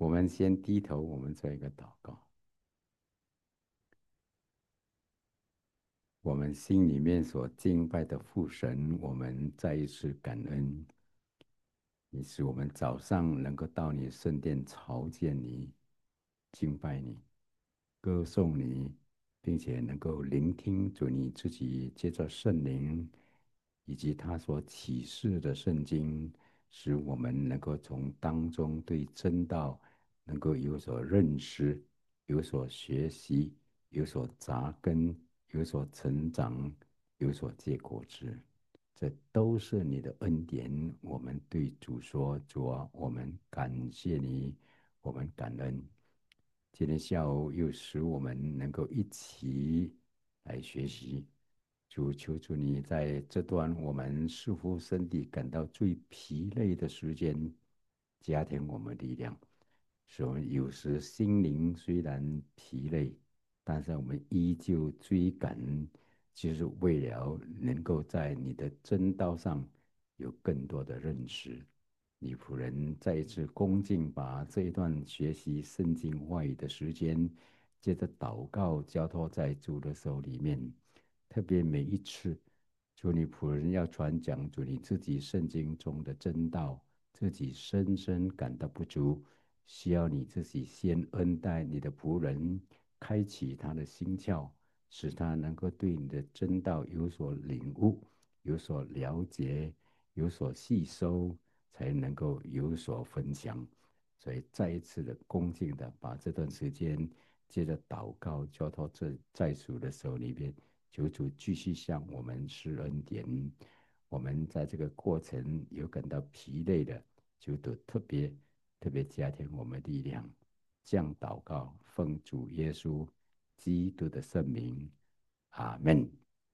我们先低头，我们做一个祷告。我们心里面所敬拜的父神，我们再一次感恩，你使我们早上能够到你圣殿朝见你、敬拜你、歌颂你，并且能够聆听主你自己借着圣灵以及他所启示的圣经，使我们能够从当中对真道能够有所认识、有所学习、有所扎根、有所成长、有所结果子。这都是你的恩典。我们对主说：主啊，我们感谢你，我们感恩。今天下午又使我们能够一起来学习。主，求主你在这段我们似乎身体感到最疲累的时间，加添我们力量。使我们有时心灵虽然疲累，但是我们依旧追赶，就是为了能够在你的真道上有更多的认识。你仆人再一次恭敬把这一段学习圣经话语的时间，借着祷告交托在主的手里面。特别每一次，主你仆人要传讲主你自己圣经中的真道，自己深深感到不足，需要你自己先恩待你的仆人，开启他的心窍，使他能够对你的真道有所领悟、有所了解、有所吸收，才能够有所分享。所以再一次的恭敬的把这段时间接着祷告交托这在主的手里边，求主继续向我们施恩典。我们在这个过程有感到疲累的，就都特别加添我们力量。这样祷告，奉主耶稣基督的圣名，阿门。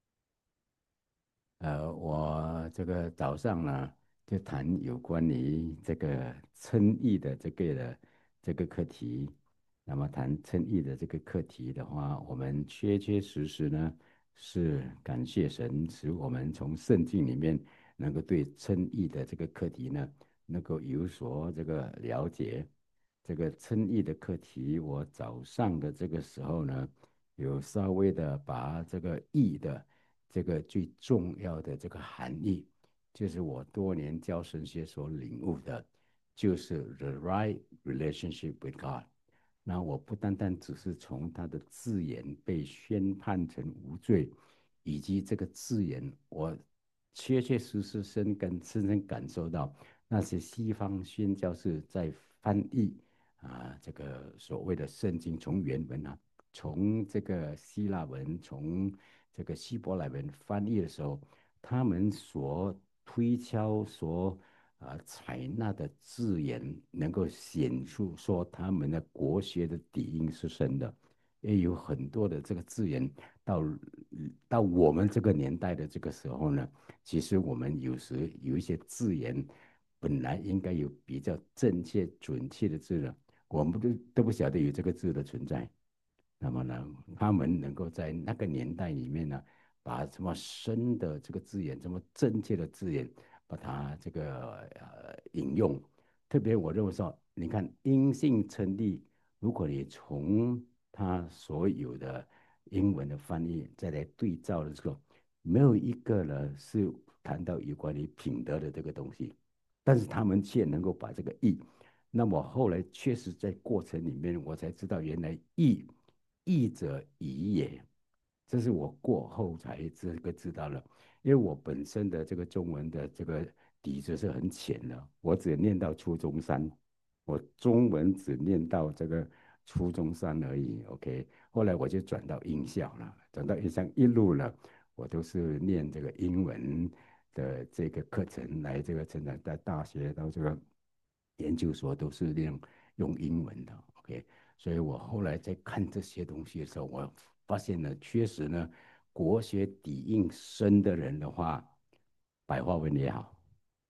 我这个早上呢，就谈有关于这个称义的这个课题。那么谈称义的这个课题的话，我们确确实实呢是感谢神，使我们从圣经里面能够对称义的这个课题呢，能够有所这个了解。这个称义的课题，我早上的这个时候呢，有稍微的把这个义的这个最重要的这个含义，就是我多年教神学所领悟的，就是 the right relationship with God。那我不单单只是从他的字眼被宣判成无罪，以及这个字眼，我确确实实深深感受到，那些西方宣教士在翻译这个所谓的圣经，从原文从这个希腊文，从这个希伯来文翻译的时候，他们所推敲、采纳的字眼，能够显出说他们的国学的底蕴是深的。也有很多的这个字眼到到我们这个年代的这个时候呢，其实我们有时有一些字眼，本来应该有比较正确准确的字呢，我们都不晓得有这个字的存在。那么呢，他们能够在那个年代里面呢，把这么深的这个字眼，这么正确的字眼，把它这个引用。特别我认为说，你看阴性称义，如果你从它所有的英文的翻译再来对照的时候，没有一个呢是谈到有关于品德的这个东西，但是他们却能够把这个义。那么后来确实在过程里面，我才知道原来义者宜也，这是我过后才知道了。因为我本身的这个中文的这个底子是很浅的，我只念到初中三，我中文只念到这个初中三而已。OK，后来我就转到英校了，转到英校一路了，我都是念这个英文的这个课程来这个成长，在大学到这个研究所都是用英文的。OK，所以我后来在看这些东西的时候，我发现呢，确实呢，国学底蕴深的人的话，白话文也好，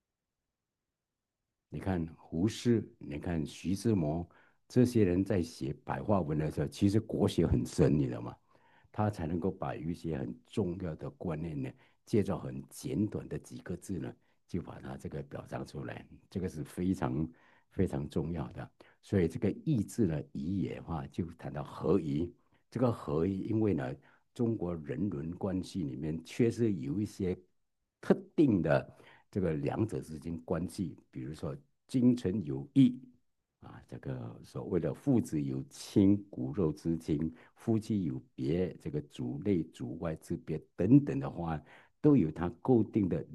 你看胡适，你看徐志摩，这些人在写白话文的时候，其实国学很深，你知道吗？他才能够把一些很重要的观念呢，借着很简短的几个字呢，就把它这个表彰出来，这个是非常非常重要的。 所以这个义字呢，义也的话就谈到合一。这个合一，因为呢，中国人伦关系里面确实有一些特定的这个两者之间关系，比如说君臣有义啊，这个所谓的父子有亲，骨肉之亲；夫妻有别，这个主内主外之别等等的话，都有它固定的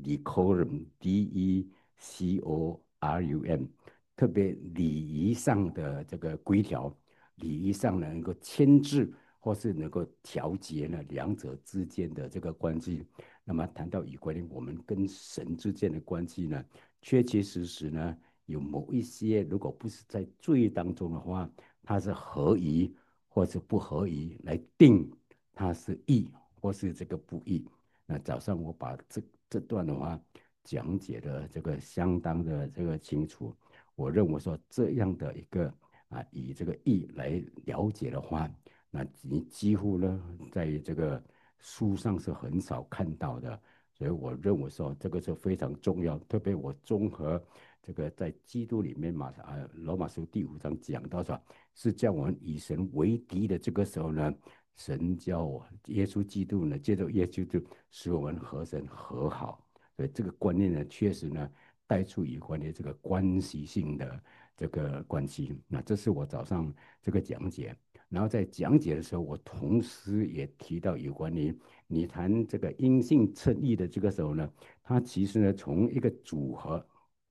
decorum，decorum，特别礼仪上的这个规条，礼仪上呢能够牵制或是能够调节呢两者之间的这个关系。那么谈到有关于我们跟神之间的关系呢，确确实实呢有某一些，如果不是在罪当中的话，它是合宜或是不合宜来定它是义或是这个不义。那早上我把这段的话讲解的这个相当的这个清楚。我认为说这样的一个以这个义来了解的话，那你几乎呢在这个书上是很少看到的。所以我认为说这个是非常重要。特别我综合这个在基督里面罗马书第5章讲到说，是叫我们以神为敌的这个时候呢，神叫我耶稣基督呢，借着耶稣基督使我们和神和好。所以这个观念呢，确实呢带出有关于这个关系性的这个关系。那这是我早上这个讲解。然后在讲解的时候，我同时也提到有关于你谈这个因性称义的这个时候呢，它其实呢从一个组合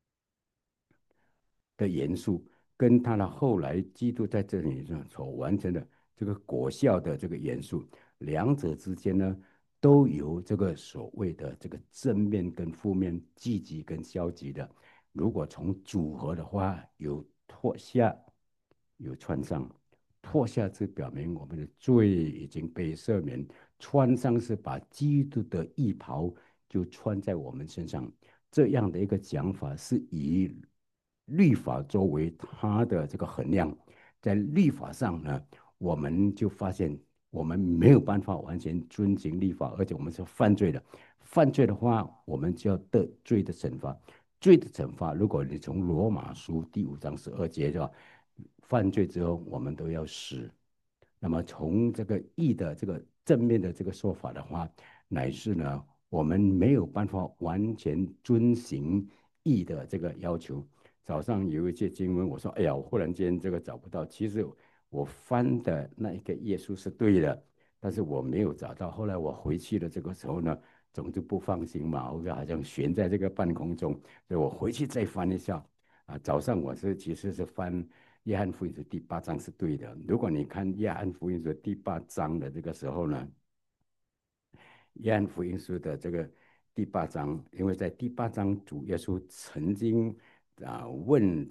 的元素，跟他的后来基督在这里上所完成的这个果效的这个元素，两者之间呢，都有这个所谓的这个正面跟负面、积极跟消极的。如果从组合的话，有脱下，有穿上。脱下是表明我们的罪已经被赦免，穿上是把基督的衣袍就穿在我们身上。这样的一个讲法是以律法作为它的这个衡量。在律法上呢，我们就发现我们没有办法完全遵行律法，而且我们是犯罪的。犯罪的话，我们就要得罪的惩罚。罪的惩罚，如果你从罗马书第5章12节是吧？犯罪之后，我们都要死。那么从这个义的这个正面的这个说法的话，乃是呢，我们没有办法完全遵行义的这个要求。早上有一些经文，我说，哎呀，我忽然间这个找不到。其实我翻的那一个页数是对的，但是我没有找到。后来我回去的这个时候呢，总是不放心嘛，我好像悬在这个半空中，所以我回去再翻一下。早上我其实是翻约翰福音书第8章是对的。如果你看约翰福音书第8章的这个时候呢，约翰福音书的这个第8章，因为在第8章主耶稣曾经问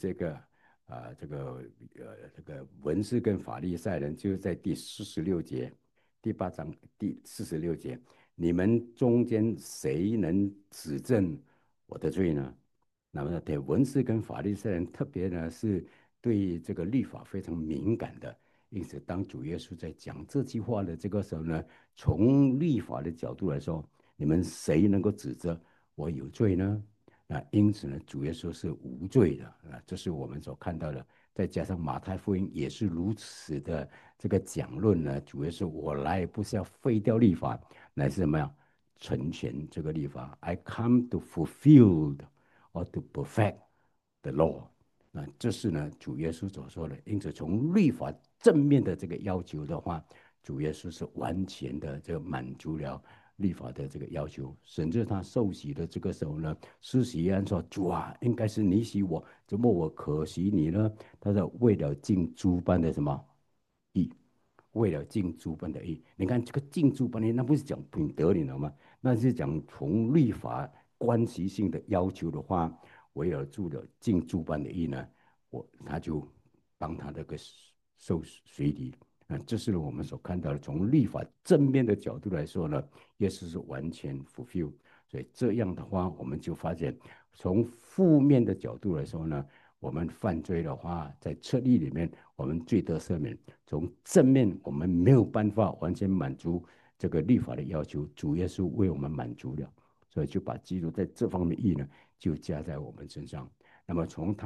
这个文士跟法利赛人，就是在第46节，第8章第46节，你们中间谁能指证我的罪呢？那么对文士跟法利赛人特别呢是对这个律法非常敏感的。因此，当主耶稣在讲这句话的这个时候呢，从律法的角度来说，你们谁能够指责我有罪呢？因此呢，主耶稣是无罪的。这是我们所看到的。再加上马太福音也是如此的这个讲论呢，主耶稣我来不是要废掉律法，乃是什么呀？成全这个律法。I come to fulfill or to perfect the law。这是呢主耶稣所说的。因此，从律法正面的这个要求的话，主耶稣是完全的这个满足了律法的这个要求。甚至他受洗的这个时候呢，施洗约翰说：“主啊，应该是你洗我，怎么我可洗你呢？”他说：“为了尽诸般的什么义。”为了尽诸般的义。你看这个尽诸般的义，那不是讲品德，你知道吗？那是讲从律法关系性的要求的话，为了做了尽诸般的义呢，他就帮他这个受水礼。这是我们所看到的。从律法正面的角度来说呢，耶稣是完全 fulfill。所以这样的话，我们就发现，从负面的角度来说呢，我们犯罪的话，在册律里面，我们罪得赦免。从正面，我们没有办法完全满足这个律法的要求，主耶稣为我们满足了，所以就把基督在这方面义呢，就加在我们身上。那么从他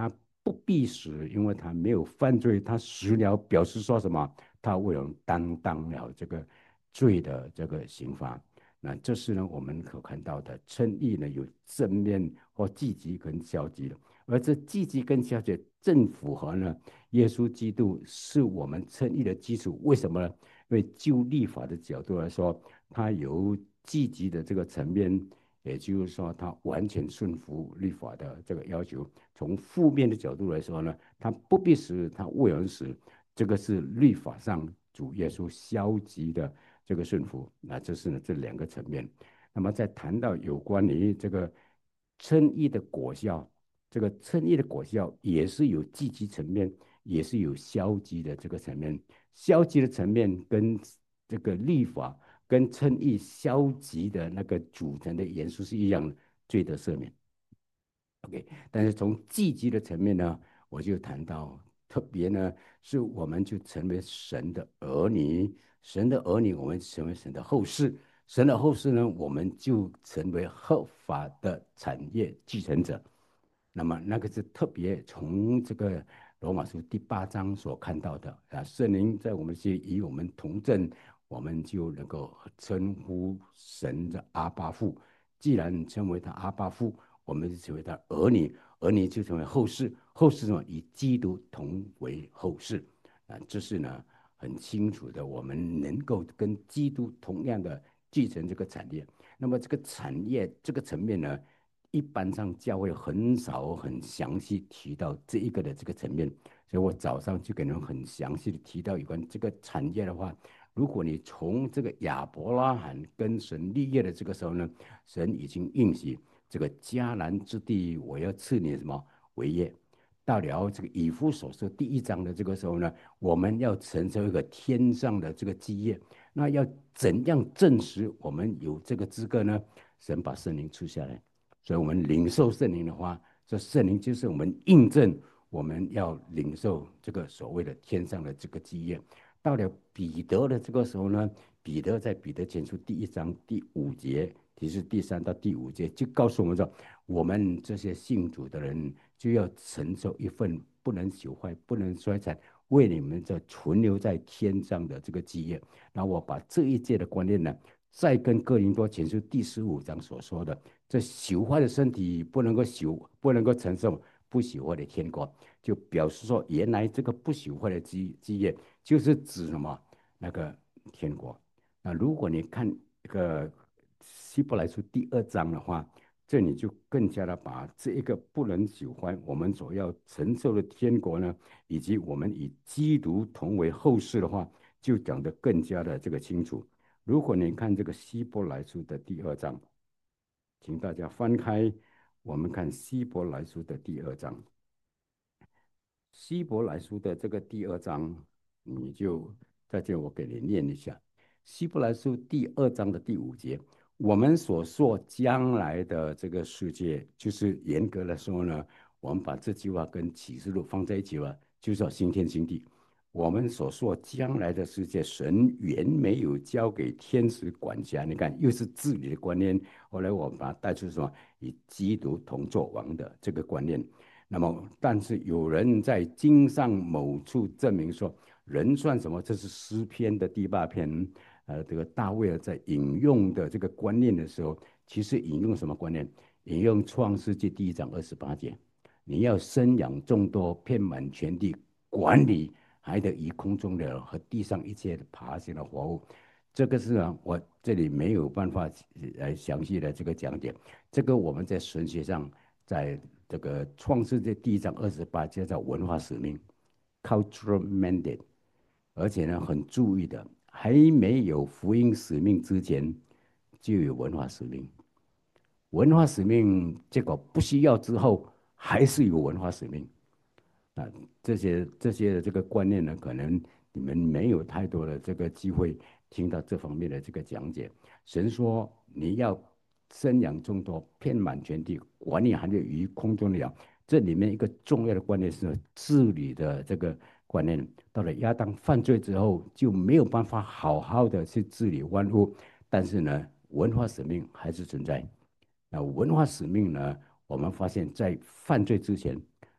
不必死，因为他没有犯罪，他死了表示说什么？他为我们担当了这个罪的这个刑罚。那这是呢我们可看到的称义呢有正面或积极跟消极的，而这积极跟消极正符合呢耶稣基督是我们称义的基础。为什么呢？因为就立法的角度来说，它有积极的这个层面，也就是说，它完全顺服律法的这个要求。从负面的角度来说呢，它不必死，它为人死，这个是律法上主耶稣消极的这个顺服。那这是呢这两个层面。那么在谈到有关于这个称义的果效，这个称义的果效也是有积极层面，也是有消极的这个层面。消极的层面跟这个律法跟称义消极的那个组成的元素是一样的，罪得赦免。OK，但是从积极的层面呢，我就谈到特别呢，是我们就成为神的儿女，神的儿女，我们成为神的后世，神的后世呢，我们就成为合法的产业继承者。那么那个是特别从这个罗马书第8章所看到的啊，圣灵在我们心与我们同证，我们就能够称呼神的阿爸父。既然称为他阿爸父，我们就成为他儿女，儿女就成为后世，后世呢与基督同为后世啊，这是呢很清楚的，我们能够跟基督同样的继承这个产业。那么这个产业这个层面呢，一般上教会很少很详细提到这一个的这个层面，所以我早上就给人很详细的提到有关这个产业的话，如果你从这个亚伯拉罕跟神立业的这个时候呢，神已经应许这个迦南之地，我要赐你什么为业。到了这个以弗所书第1章的这个时候呢，我们要承受一个天上的这个基业。那要怎样证实我们有这个资格呢？神把圣灵出下来，所以我们领受圣灵的话，这圣灵就是我们印证我们要领受这个所谓的天上的这个基业。到了彼得的这个时候呢，彼得在彼得前书第1章第5节，其实第3到第5节就告诉我们说，我们这些信主的人就要承受一份不能朽坏、不能衰残，为你们这存留在天上的这个基业。那我把这一届的观念呢，再跟哥林多前书第15章所说的，这朽坏的身体不能够承受不朽坏的天国，就表示说，原来这个不朽坏的基业就是指什么？那个天国。那如果你看这个希伯来书第2章的话，这里就更加的把这一个不能朽坏，我们所要承受的天国呢，以及我们与基督同为后世的话，就讲得更加的这个清楚。如果你看这个希伯来书的第2章，请大家翻开，我们看希伯来书的第2章。希伯来书的这个第2章，你就在这我给你念一下。希伯来书第2章的第5节，我们所说将来的这个世界，就是严格来说呢，我们把这句话跟启示录放在一起了，就是说新天新地。我们所说将来的世界，神原没有交给天使管辖。你看，又是治理的观念。后来我们把它带出什么？与基督同作王的这个观念。那么，但是有人在经上某处证明说，人算什么？这是诗篇的第8篇，这个大卫尔在引用的这个观念的时候，其实引用什么观念？引用创世纪第1章28节，你要生养众多，遍满全地，管理还得以空中的和地上一切爬行的活物。这个是啊，我这里没有办法来详细的这个讲解。这个我们在神学上，在这个创世纪第1章28叫文化使命 （cultural mandate），而且呢很注意的，还没有福音使命之前就有文化使命。文化使命结果不需要之后，还是有文化使命。啊，这些的这个观念呢，可能你们没有太多的这个机会听到这方面的这个讲解。神说你要生养众多，遍满全地，管理还有于空中的鸟。这里面一个重要的观念是治理的这个观念。到了亚当犯罪之后，就没有办法好好的去治理万物，但是呢，文化使命还是存在。那文化使命呢，我们发现在犯罪之前。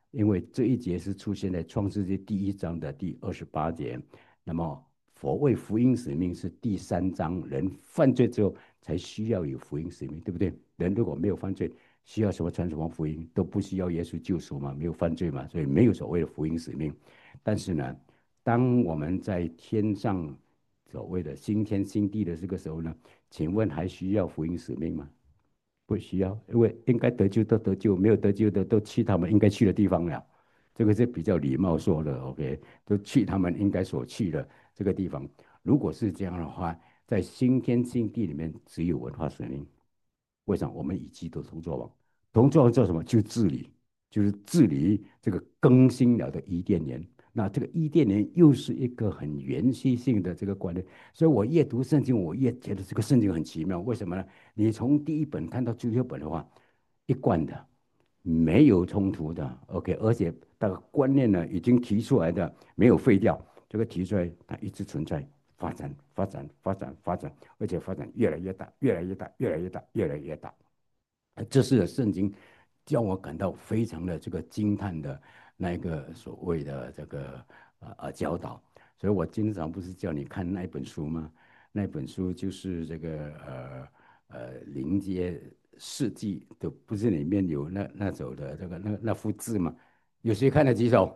因为这一节是出现在创世纪第1章的第28节。那么佛为福音使命是第3章，人犯罪之后才需要有福音使命，对不对？人如果没有犯罪，需要什么传什么福音，都不需要耶稣救赎嘛，没有犯罪嘛，所以没有所谓的福音使命。但是呢，当我们在天上所谓的新天新地的这个时候呢，请问还需要福音使命吗？不需要，因为应该得救都得救，没有得救的都去他们应该去的地方了。这个是比较礼貌说的，OK，都去他们应该所去的这个地方。如果是这样的话，在新天新地里面只有文化使命。为什么？我们与基督同作王，同作王做什么？就治理，就是治理这个更新了的伊甸园。那这个伊甸园又是一个很原续性的这个观念，所以我越读圣经，我越觉得这个圣经很奇妙。为什么呢？你从第一本看到最后本的话，一贯的，没有冲突的，OK，而且这个观念呢已经提出来的，没有废掉，这个提出来它一直存在，发展、发展、发展、发展，而且发展越来越大，越来越大，越来越大，越来越大。这是圣经叫我感到非常的这个惊叹的那一个所谓的这个教导。所以我经常不是叫你看那本书吗？那本书就是这个临街事迹的，不是里面有那首的这个那幅字吗？有谁看了几首？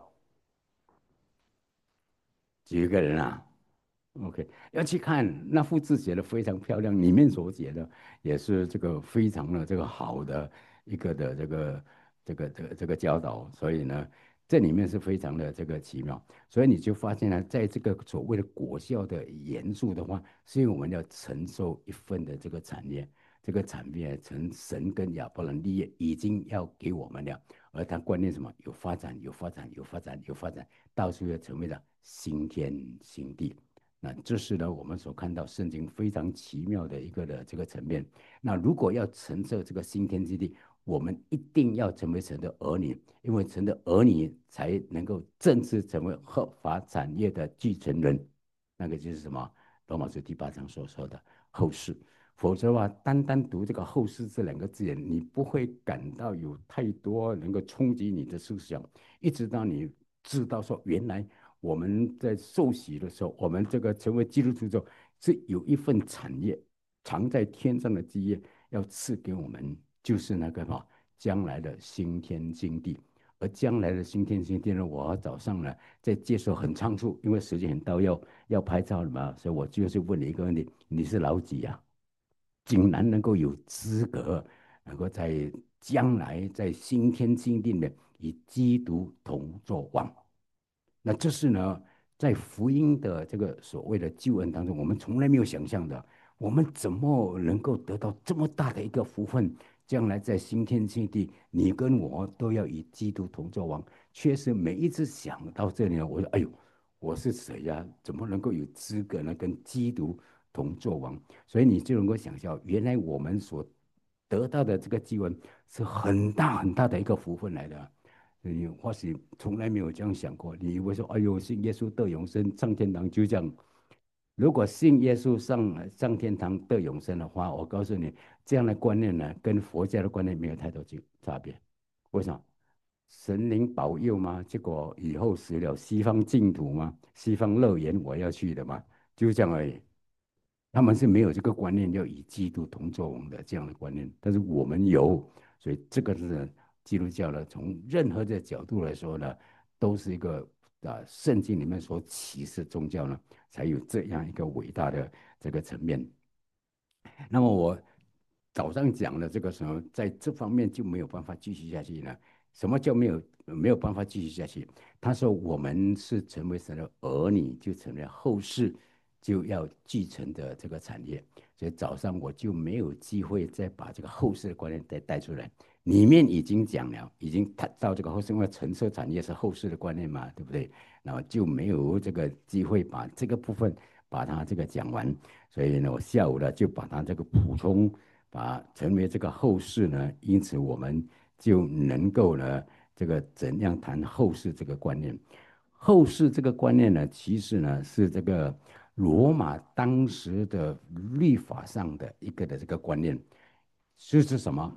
几个人啊？OK，要去看那幅字写的非常漂亮，里面所写的也是这个非常的这个好的一个的这个教导，所以呢，这里面是非常的这个奇妙，所以你就发现呢，在这个所谓的果效的严肃的话，是因为我们要承受一份的这个产业，这个产业从神跟亚伯兰立业已经要给我们了，而他观念什么？有发展，有发展，有发展，有发展，到时候要成为了新天新地。那这是呢，我们所看到圣经非常奇妙的一个的这个层面。那如果要承受这个新天之地，我们一定要成为神的儿女，因为神的儿女才能够正式成为合法产业的继承人。那个就是什么？罗马书第8章所说的后世。否则的话，单单读这个后世这2个字眼，你不会感到有太多能够冲击你的思想，一直到你知道说，原来我们在受洗的时候，我们这个成为基督徒之后，是有一份产业藏在天上的基业要赐给我们，就是那个嘛，将来的新天新地。而将来的新天新地呢，我早上呢在接受很仓促，因为时间很到要拍照了嘛，所以我就是问你一个问题：你是老几呀、竟然能够有资格，能够在将来在新天新地里面与基督同作王。那这是呢，在福音的这个所谓的救恩当中，我们从来没有想象的。我们怎么能够得到这么大的一个福分？将来在新天新地，你跟我都要与基督同作王。确实，每一次想到这里呢，我说：“哎呦，我是谁呀？怎么能够有资格呢？跟基督同作王？”所以你就能够想象，原来我们所得到的这个救恩是很大很大的一个福分来的。你或许从来没有这样想过，你以为说，哎呦，信耶稣得永生，上天堂就这样。如果信耶稣上天堂得永生的话，我告诉你，这样的观念呢，跟佛教的观念没有太多差别。为什么？神灵保佑吗？结果以后死了，西方净土吗？西方乐园我要去的嘛，就这样而已。他们是没有这个观念，要与基督同作王的这样的观念，但是我们有，所以这个是基督教呢，从任何的角度来说呢，都是一个圣经里面所启示宗教呢，才有这样一个伟大的这个层面。那么我早上讲的这个时候，在这方面就没有办法继续下去呢？什么叫没有办法继续下去？他说我们是成为神的儿女，就成为后世就要继承的这个产业。所以早上我就没有机会再把这个后世的观念再带出来。里面已经讲了，已经谈到这个后世，因为橙色产业是后世的观念嘛，对不对？然后就没有这个机会把这个部分把它这个讲完。所以呢，我下午呢就把它这个补充，把成为这个后世呢，因此我们就能够呢，这个怎样谈后世这个观念。后世这个观念呢，其实呢是这个罗马当时的律法上的一个的这个观念，就是什么？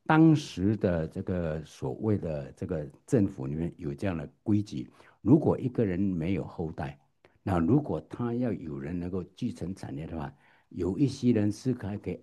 当时的这个所谓的这个政府里面有这样的规矩，如果一个人没有后代，那如果他要有人能够继承产业的话，有一些人是可以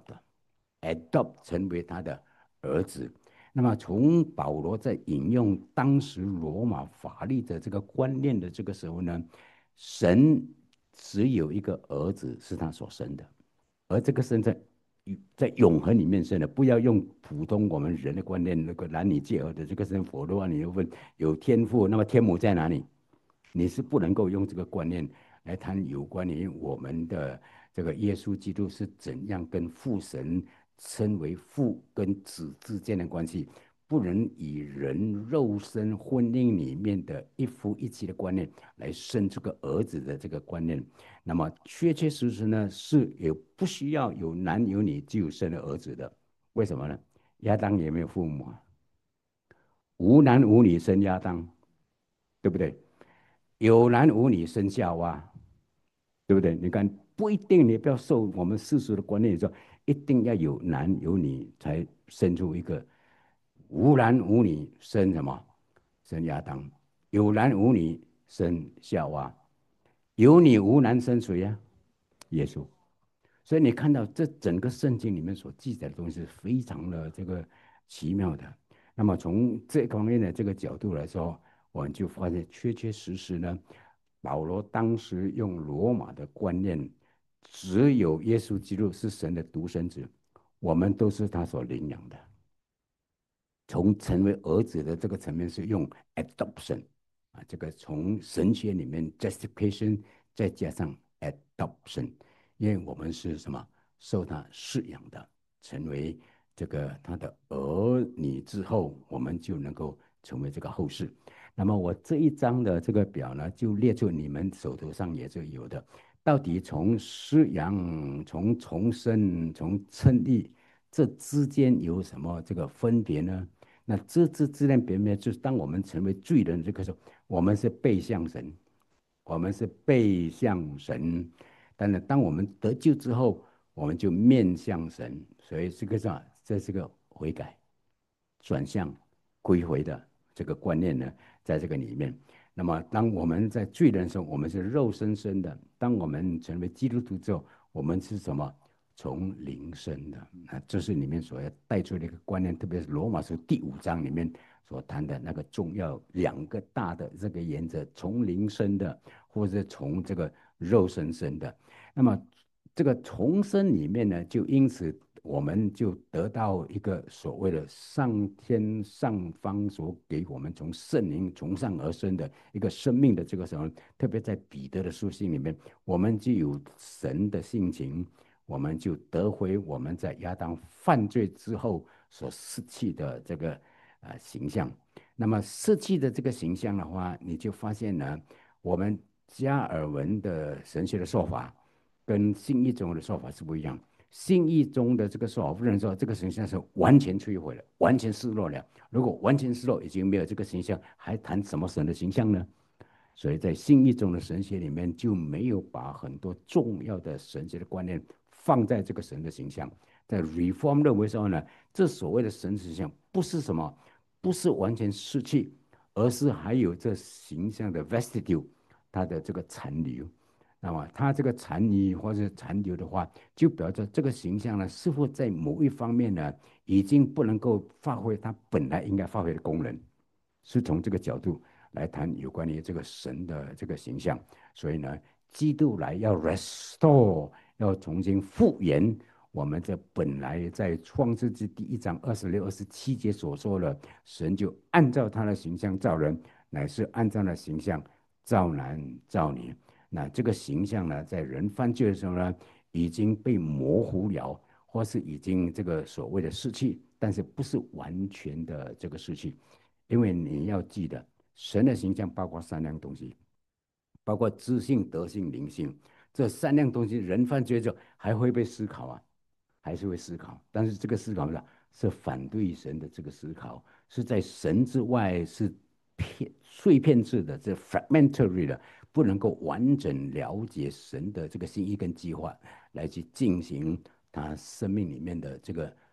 adopt 成为他的儿子。那么从保罗在引用当时罗马法律的这个观念的这个时候呢，神只有一个儿子是他所生的，而这个生在永恒里面生的，不要用普通我们人的观念，那个男女结合的这个生活的话，你就问有天赋，那么天母在哪里？你是不能够用这个观念来谈有关于我们的这个耶稣基督是怎样跟父神称为父跟子之间的关系，不能以人肉身婚姻里面的一夫一妻的观念来生这个儿子的这个观念。那么确确实实呢，是也不需要有男有女就生了儿子的。为什么呢？亚当也没有父母啊，无男无女生亚当，对不对？有男无女生夏娃，对不对？你看，不一定，你不要受我们世俗的观念说，一定要有男有女才生出一个无男无女生什么？生亚当，有男无女生夏娃，有女无男生谁呀、耶稣。所以你看到这整个圣经里面所记载的东西是非常的这个奇妙的。那么从这方面的这个角度来说，我们就发现确确实实呢，保罗当时用罗马的观念，只有耶稣基督是神的独生子，我们都是他所领养的。从成为儿子的这个层面是用 adoption 啊，这个从神学里面 justification 再加上 adoption，因为我们是什么受他饲养的，成为这个他的儿女之后，我们就能够成为这个后世。那么我这一张的这个表呢，就列出你们手头上也是有的，到底从饲养、从重生、从称义这之间有什么这个分别呢？那这自然别面就是当我们成为罪人这个时候，我们是背向神，我们是背向神。但是当我们得救之后，我们就面向神，所以这个是这是个悔改、转向、归回的这个观念呢，在这个里面。那么当我们在罪人的时候，我们是肉身生的；当我们成为基督徒之后，我们是什么？从灵生的。那这是里面所要带出的一个观念，特别是罗马书第5章里面所谈的那个重要两个大的这个原则：从灵生的，或者从这个肉身生的。那么这个重生里面呢，就因此我们就得到一个所谓的上天上方所给我们从圣灵从上而生的一个生命的这个什么，特别在彼得的书信里面，我们就有神的性情。我们就得回我们在亚当犯罪之后所失去的这个形象。那么失去的这个形象的话，你就发现呢，我们加尔文的神学的说法跟信义中的说法是不一样。信义中的这个说法，不能说这个形象是完全摧毁了，完全失落了。如果完全失落，已经没有这个形象，还谈什么神的形象呢？所以在新一种的神学里面，就没有把很多重要的神学的观念放在这个神的形象。在 Reform 认为说呢，这所谓的神形象不是什么，不是完全失去，而是还有这形象的 vestige，它的这个残留。那么它这个残余或者残留的话，就表示这个形象呢，似乎在某一方面呢，已经不能够发挥它本来应该发挥的功能。是从这个角度来谈有关于这个神的这个形象。所以呢，基督来要 restore，要重新复原我们这本来在创世纪第1章26、27节所说的，神就按照他的形象造人，乃是按照他的形象造男造女。那这个形象呢，在人犯罪的时候呢，已经被模糊了，或是已经这个所谓的失去，但是不是完全的这个失去。因为你要记得，神的形象包括3样东西，包括知性、德性、灵性。这3样东西，人犯罪之后还会被思考啊，还是会思考。但是这个思考是反对神的这个思考，是在神之外，是碎片制的，这 fragmentary 的，不能够完整了解神的这个心意跟计划，来去进行他生命里面的这个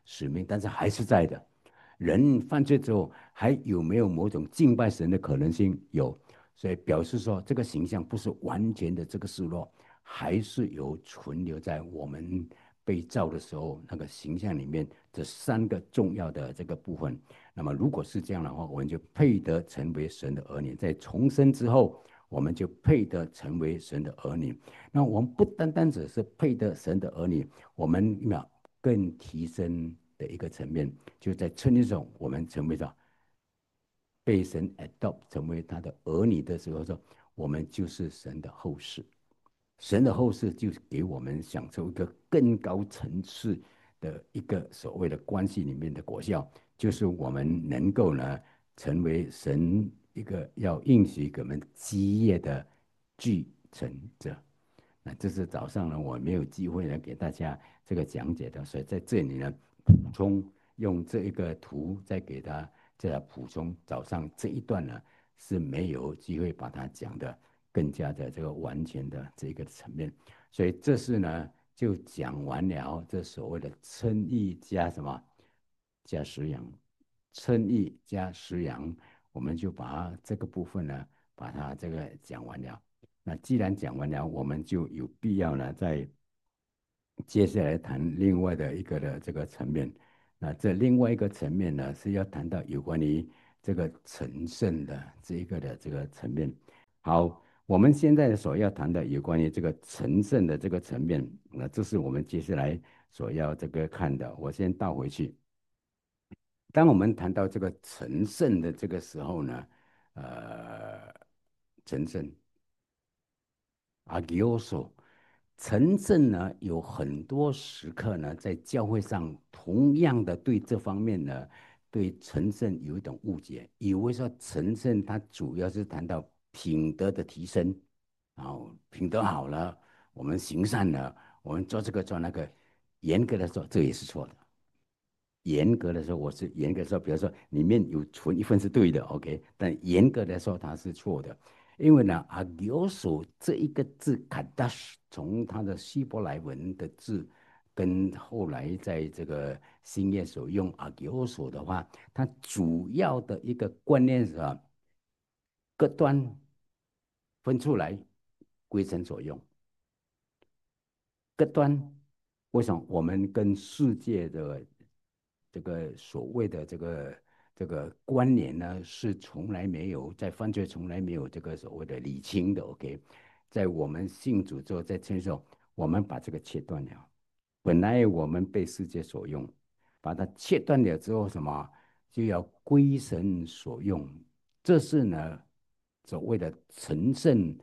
使命，但是还是在的。人犯罪之后，还有没有某种敬拜神的可能性？有，所以表示说这个形象不是完全的这个失落，还是有存留在我们被造的时候那个形象里面这三个重要的这个部分。那么如果是这样的话，我们就配得成为神的儿女。在重生之后，我们就配得成为神的儿女。那我们不单单只是配得神的儿女，我们更提升的一个层面，就在称义中，我们成为了被神 adopt 成为他的儿女的时候，说我们就是神的后世。神的后世就给我们享受一个更高层次的一个所谓的关系里面的果效，就是我们能够呢成为神一个要应许给我们基业的继承者。那这是早上呢我没有机会呢给大家这个讲解的，所以在这里呢补充用这一个图再给他再来补充早上这一段呢是没有机会把它讲的更加的这个完全的这个层面，所以这是呢就讲完了这所谓的称义加什么加食养，称义加食养，我们就把这个部分呢把它这个讲完了。那既然讲完了，我们就有必要呢，在接下来谈另外的一个的这个层面。那这另外一个层面呢，是要谈到有关于这个成圣的这一个的这个层面。好，我们现在所要谈的有关于这个成圣的这个层面，那这是我们接下来所要这个看的。我先倒回去。当我们谈到这个成圣的这个时候呢，呃，成圣。Agioso，陈胜呢有很多时刻呢，在教会上同样的对这方面呢，对陈胜有一种误解，以为说陈胜他主要是谈到品德的提升，然后品德好了，我们行善了，我们做这个做那个，严格的说，这也是错的。严格的说，我是严格的说，比如说里面有存一份是对的，OK，但严格的说它是错的，因为呢，阿留索这一个字 kadash 从它的希伯来文的字，跟后来在这个新约所用阿留索的话，它主要的一个观念是啊，各端分出来归神所用。各端，为什么我们跟世界的这个所谓的这个关联呢，是从来没有在犯罪从来没有这个所谓的理清的。OK，在我们信主之后，在接受我们把这个切断了。本来我们被世界所用，把它切断了之后，什么就要归神所用。这是呢所谓的成圣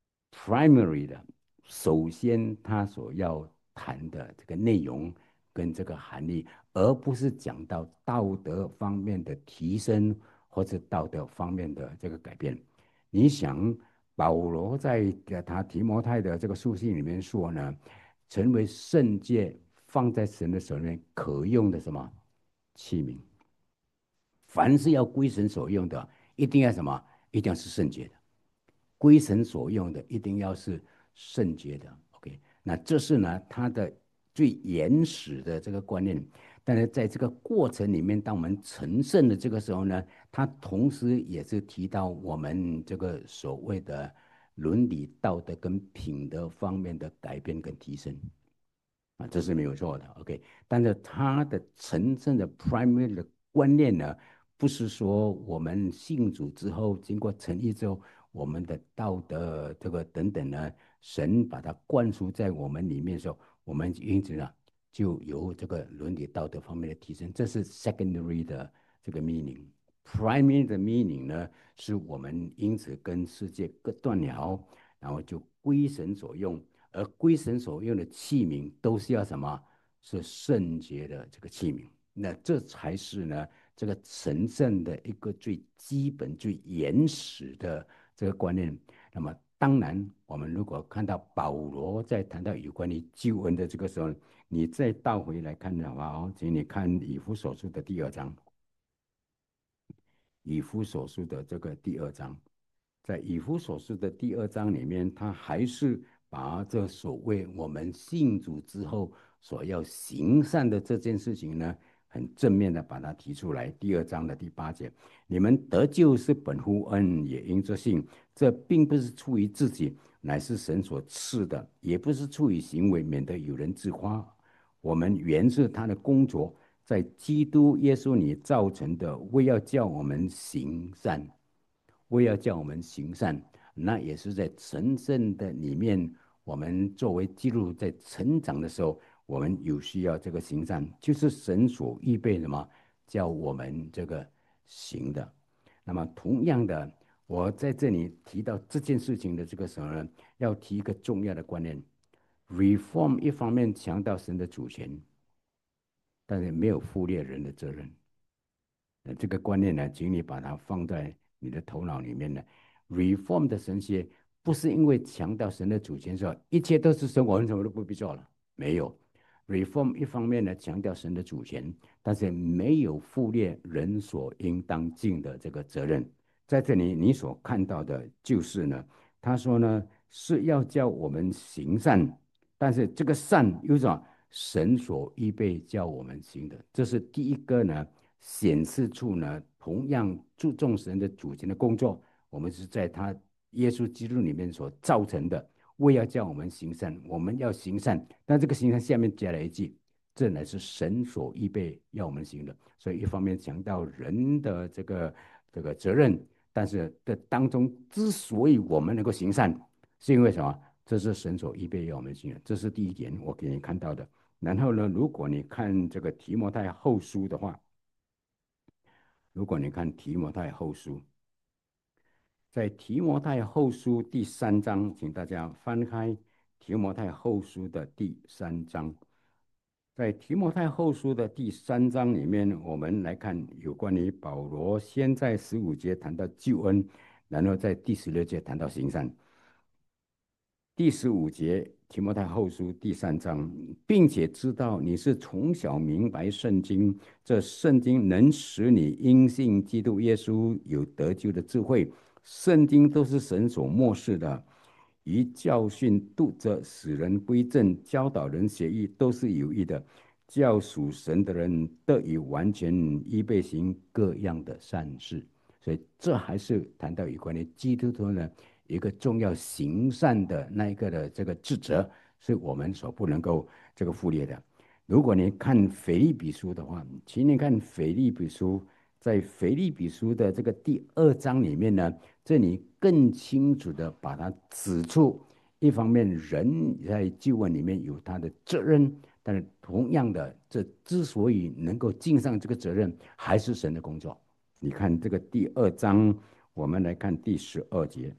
primary 的。首先他所要谈的这个内容跟这个含义，而不是讲到道德方面的提升或者道德方面的这个改变。你想，保罗在他提摩太的这个书信里面说呢，成为圣洁放在神的手里面可用的什么器皿，凡是要归神所用的，一定要什么？一定要是圣洁的。归神所用的，一定要是圣洁的。OK，那这是呢它的最原始的这个观念。但是在这个过程里面，当我们成圣的这个时候呢，它同时也是提到我们这个所谓的伦理道德跟品德方面的改变跟提升。啊，这是没有错的，OK。但是它的真正的 primary 的观念呢，不是说我们信主之后，经过成义之后，我们的道德这个等等呢，神把它灌输在我们里面的时候，我们因此呢，就有这个伦理道德方面的提升，这是 secondary 的这个 meaning。primary 的 meaning 呢，是我们因此跟世界隔断了，然后就归神所用。而归神所用的器皿都是要什么？是圣洁的这个器皿。那这才是呢这个神圣的一个最基本、最原始的这个观念。那么当然，我们如果看到保罗在谈到有关于救恩的这个时候，你再倒回来看的话哦，请你看以弗所书的第二章，以弗所书的这个第二章。在以弗所书的第二章里面，他还是把所谓我们信主之后所要行善的这件事情呢， 很正面的把它提出来。第二章的第8节，你们得救是本乎恩，也因着信。这并不是出于自己，乃是神所赐的；也不是出于行为，免得有人自夸。我们原是他的工作，在基督耶稣里造成的，为要叫我们行善，为要叫我们行善。那也是在神圣的里面，我们作为基督徒在成长的时候，我们有需要这个行善，就是神所预备什么，叫我们这个行的。那么同样的，我在这里提到这件事情的这个时候呢，要提一个重要的观念：reform 一方面强调神的主权，但是没有忽略人的责任。这个观念呢，请你把它放在你的头脑里面呢。reform 的神学不是因为强调神的主权，说一切都是神，我们什么都不必做了，没有。reform 一方面呢强调神的主权，但是没有忽略人所应当尽的这个责任。在这里你所看到的就是呢，他说呢是要叫我们行善，但是这个善又是什么？神所预备叫我们行的，这是第一个呢。显示出呢，同样注重神的主权的工作，我们是在他耶稣基督里面所造成的，为要叫我们行善，我们要行善。但这个行善下面加了一句，这乃是神所预备要我们行的。所以一方面强调人的这个责任，但是这当中之所以我们能够行善，是因为什么？这是神所预备要我们行的，这是第一点我给你看到的。然后呢，如果你看这个提摩太后书的话，如果你看提摩太后书，在提摩太后书第3章，请大家翻开提摩太后书的第3章。在提摩太后书的第3章里面，我们来看有关于保罗先在15节谈到救恩，然后在第16节谈到行善。第15节，提摩太后书第3章，并且知道你是从小明白圣经，这圣经能使你因信基督耶稣有得救的智慧。圣经都是神所默示的，于教训、督责、使人归正、教导人学义，都是有益的，叫属神的人得以完全预备行各样的善事。所以这还是谈到有关于基督徒呢一个重要行善的那一个的这个职责，是我们所不能够这个忽略的。如果你看腓立比书的话，请你看腓立比书，在腓立比书的这个第2章里面呢，这里更清楚的把它指出，一方面人在救恩里面有他的责任，但是同样的，这之所以能够尽上这个责任，还是神的工作。你看这个第2章，我们来看第12节，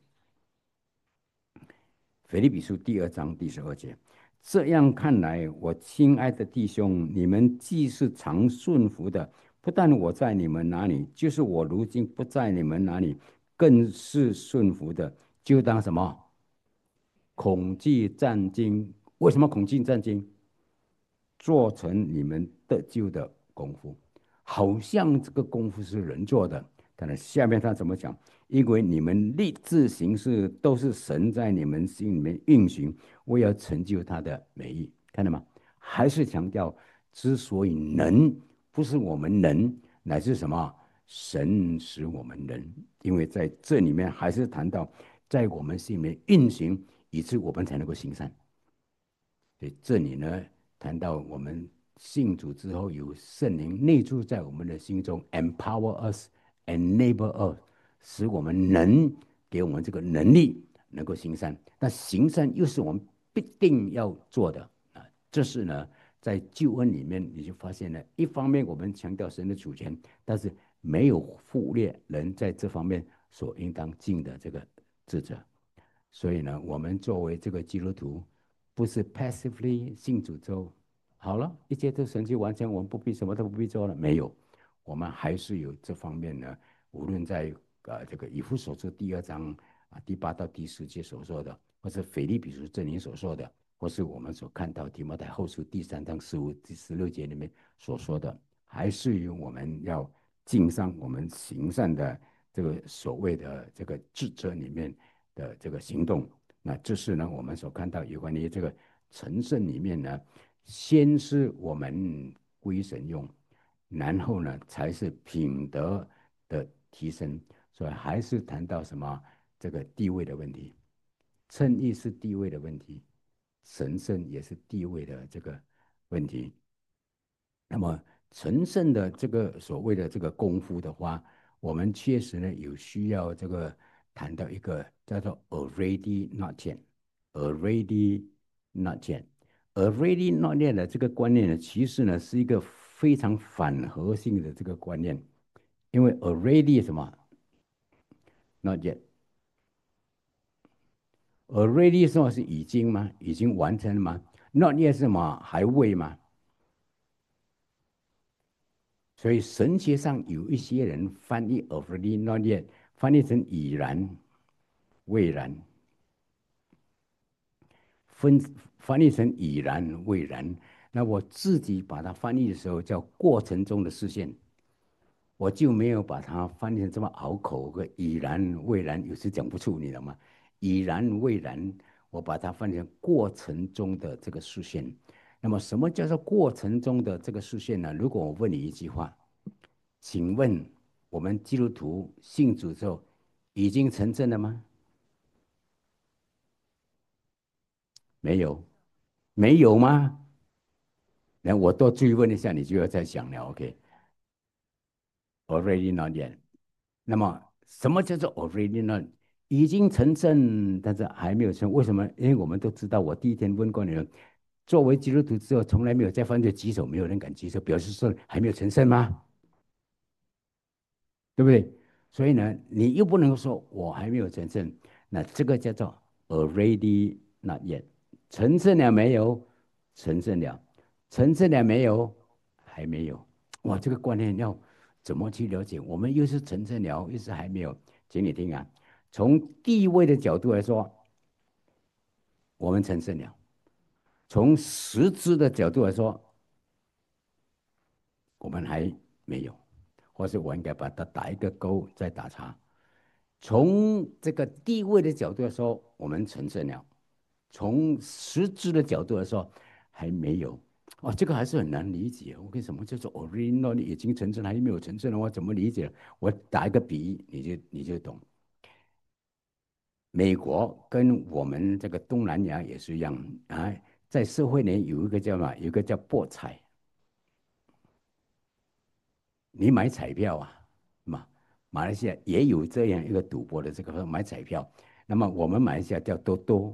腓立比书第2章第12节。这样看来，我亲爱的弟兄，你们既是常顺服的，不但我在你们那里，就是我如今不在你们那里，更是顺服的。就当什么？恐惧战惊。为什么恐惧战惊？做成你们得救的功夫，好像这个功夫是人做的，但是下面他怎么讲？因为你们立志行事，都是神在你们心里面运行，为要成就他的美意。看到吗？还是强调，之所以能，不是我们能，乃是什么？神使我们能。因为在这里面还是谈到，在我们心里面运行，以致我们才能够行善。所以这里呢，谈到我们信主之后，有圣灵内住在我们的心中，empower us, enable us，使我们能给我们这个能力，能够行善。但行善又是我们必定要做的啊。这是呢，在救恩里面，你就发现了，一方面我们强调神的主权，但是没有忽略人在这方面所应当尽的这个职责。所以呢，我们作为这个基督徒，不是 passively 信主之后，好了，一切都神迹完成，我们不必什么都不必做了，没有，我们还是有这方面呢。无论在这个以弗所书第2章第8到第10节所说的，或是腓立比书这里所说的，或是我们所看到提摩太后书第3章15、16节里面所说的，还是有我们要尽上我们行善的这个所谓的这个职责里面的这个行动。那这是呢，我们所看到有关于这个成圣里面呢，先是我们归神用， 然后呢才是品德的提升。所以还是谈到什么这个地位的问题，称义是地位的问题，神圣也是地位的这个问题。那么神圣的这个所谓的这个功夫的话，我们确实呢有需要这个谈到一个叫做 already not yet，already not yet，already not yet 的这个观念呢，其实呢是一个非常反核性的这个观念，因为 already 什么 not yet，already 说是已经吗？已经完成了吗？not yet 是什么？还未吗？所以神学上有一些人翻译 already not yet，翻译成已然、未然，分翻译成已然、未然。那我自己把它翻译的时候叫过程中的视线，我就没有把它翻译成这么拗口个已然、未然，有时讲不出，你知道吗？已然、未然，我把它翻译成过程中的这个视线。那么，什么叫做过程中的这个视线呢？如果我问你一句话，请问我们基督徒信主之后已经成正了吗？没有，没有吗？那我多追问一下，你就要再想了。OK，already not yet。那么什么叫做 already not？已经成正，但是还没有成。为什么？因为我们都知道，我第一天问过你们，作为基督徒之后，从来没有再犯罪举手，没有人敢举手，表示说还没有成圣吗？对不对？所以呢，你又不能说我还没有成圣，那这个叫做 already not yet，成圣了没有？成圣了，成圣了没有？还没有。哇，这个观念要怎么去了解？我们又是成圣了，又是还没有。请你听啊，从地位的角度来说，我们成圣了；从实质的角度来说，我们还没有，或是我应该把它打一个勾，再打叉。从这个地位的角度来说，我们成圣了；从实质的角度来说，还没有。哦，这个还是很难理解。我为什么叫做 original 已经成圣，还没有成圣的话，怎么理解？我打一个比喻，你就懂。美国跟我们这个东南亚也是一样啊，在社会里有一个叫嘛，有一个叫博彩，你买彩票啊，嘛，马来西亚也有这样一个赌博的这个买彩票。那么我们马来西亚叫多多，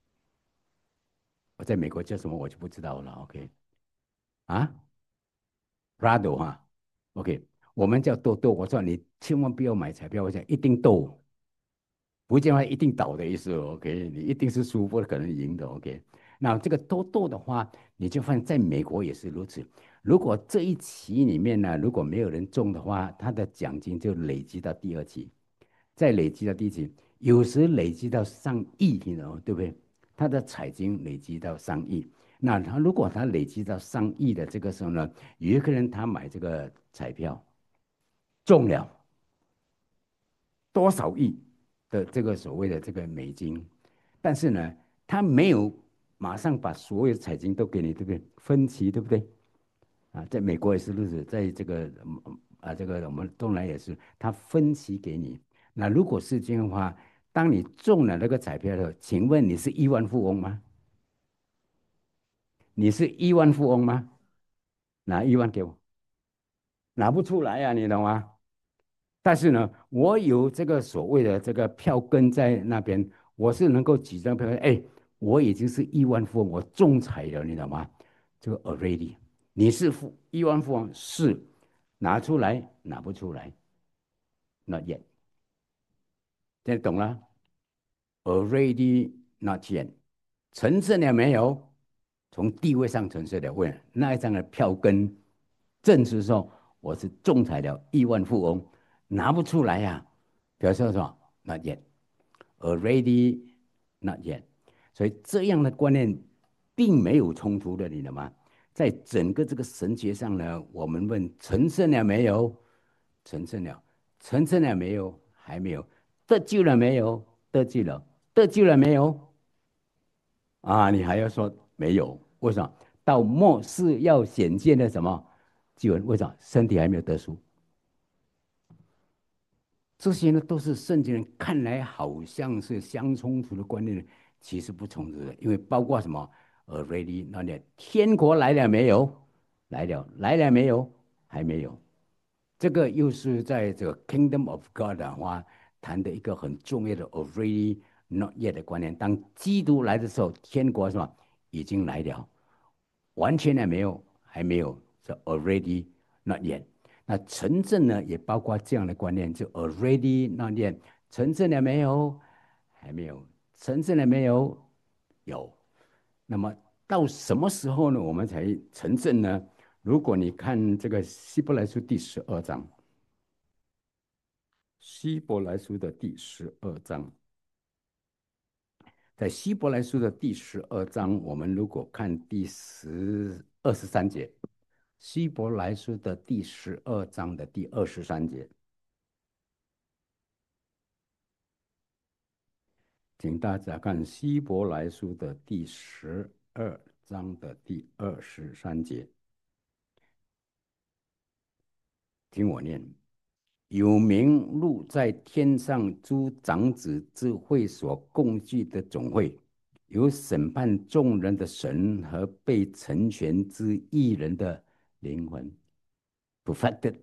我在美国叫什么我就不知道了。OK，啊，Rado 哈，OK，我们叫多多。我说你千万不要买彩票，我讲一定斗，不见得一定倒的意思。OK，你一定是输，不可能赢的。OK，那这个多多的话，你就发现在美国也是如此。如果这一期里面呢，如果没有人中的话，他的奖金就累积到第二期。再累积到第几，有时累积到上亿，你知道吗？对不对？他的彩金累积到上亿，那他如果他累积到上亿的这个时候呢，有一个人他买这个彩票中了多少亿的这个所谓的这个美金，但是呢，他没有马上把所有的彩金都给你，对不对？分期，对不对？啊，在美国也是如此，在这个这个我们东南也是，他分期给你。那如果是这样的话，当你中了那个彩票的时候，请问你是亿万富翁吗？你是亿万富翁吗？拿1万给我，拿不出来呀、你懂吗？但是呢，我有这个所谓的这个票根在那边，我是能够几张票，哎，我已经是亿万富翁，我中彩了，你懂吗？这个 already，你是亿万富翁是拿出来拿不出来，not yet，现在懂了？already not yet，成圣了没有？从地位上成圣了，问那一张的票根证实说我是中彩了亿万富翁，拿不出来呀、表示什么？not yet，already not yet。所以这样的观念并没有冲突的，你懂吗？在整个这个神学上呢，我们问成圣了没有？成圣了，成圣了没有？还没有。得救了没有？得救了，得救了没有？啊，你还要说没有？为什么？到末世要显现的什么救恩，为什么？身体还没有得赎。这些呢，都是圣经人看来好像是相冲突的观念，其实不冲突的，因为包括什么？Already，那你天国来了没有？来了，来了没有？还没有。这个又是在这个 Kingdom of God 的话谈的一个很重要的 already not yet 的观念。当基督来的时候，天国是吧？已经来了，完全还没有，还没有，是 already not yet。那城镇呢，也包括这样的观念，就 already not yet。城镇了没有？还没有。城镇了没有？有。那么到什么时候呢？我们才城镇呢？如果你看这个希伯来书第12章，希伯来书的第十二章，在希伯来书的第十二章，我们如果看23节，希伯来书的第十二章的第23节，请大家看希伯来书的第十二章的第23节，听我念：有名录在天上诸长子之会所共聚的总会，有审判众人的神和被成全之一人的灵魂，perfected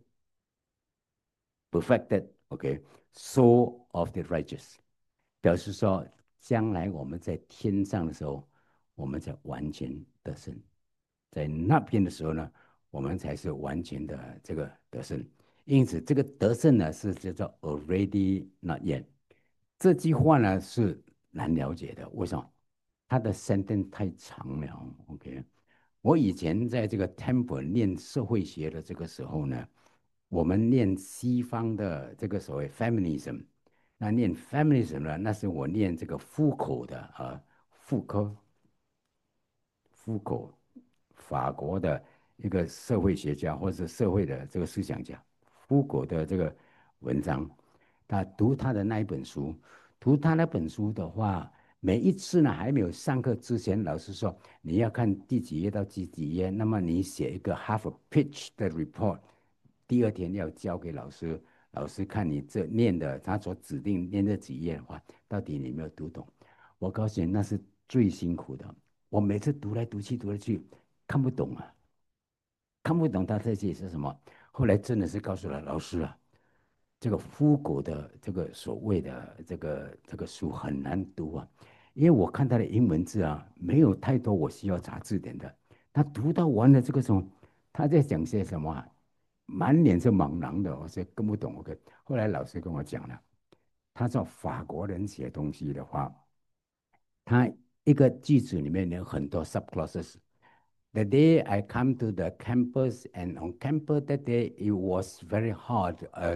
perfected，OK，soul of the righteous，表示说将来我们在天上的时候，我们才完全得胜，在那边的时候呢，我们才是完全的这个得胜。因此，这个得胜呢是叫做 already not yet。这句话呢是难了解的，为什么？它的 sentence 太长了。OK，我以前在这个 Temple 念社会学的这个时候呢，我们念西方的这个所谓 feminism，那念 feminism 呢，那是我念这个夫口的妇科夫口，法国的一个社会学家或者是社会的这个思想家，夫口的这个文章，他读他的那一本书，读他那本书的话，每一次呢还没有上课之前，老师说你要看第几页到第几页，那么你写一个 half a page 的 report，第二天要交给老师，老师看你这念的他所指定念这几页的话，到底你有没有读懂？我告诉你，那是最辛苦的。我每次读来读去，读来读去，看不懂啊，看不懂他在这里是什么。后来真的是告诉了老师啊，这个夫国的这个所谓的这个书很难读啊，因为我看他的英文字啊，没有太多我需要查字典的。他读到完了这个时候，他在讲些什么啊？满脸是茫然的，我说跟不懂。OK，后来老师跟我讲了，他说法国人写东西的话。它一个句子里面有很多 subclauses。The day I come to the campus and on campus that day it was very hot,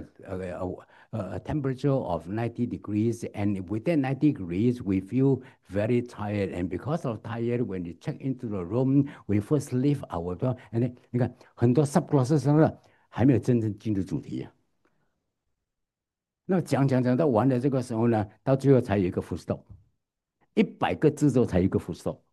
a temperature of 90 degrees, and within 90 degrees we feel very tired, and because of tired, when we check into the room, we first leave our door, and then 你看很多 subclauses 什么的还没有真正进入主题啊。那讲到完了这个时候呢，到最后才有一个 full stop，100个字之后才有一个 full stop。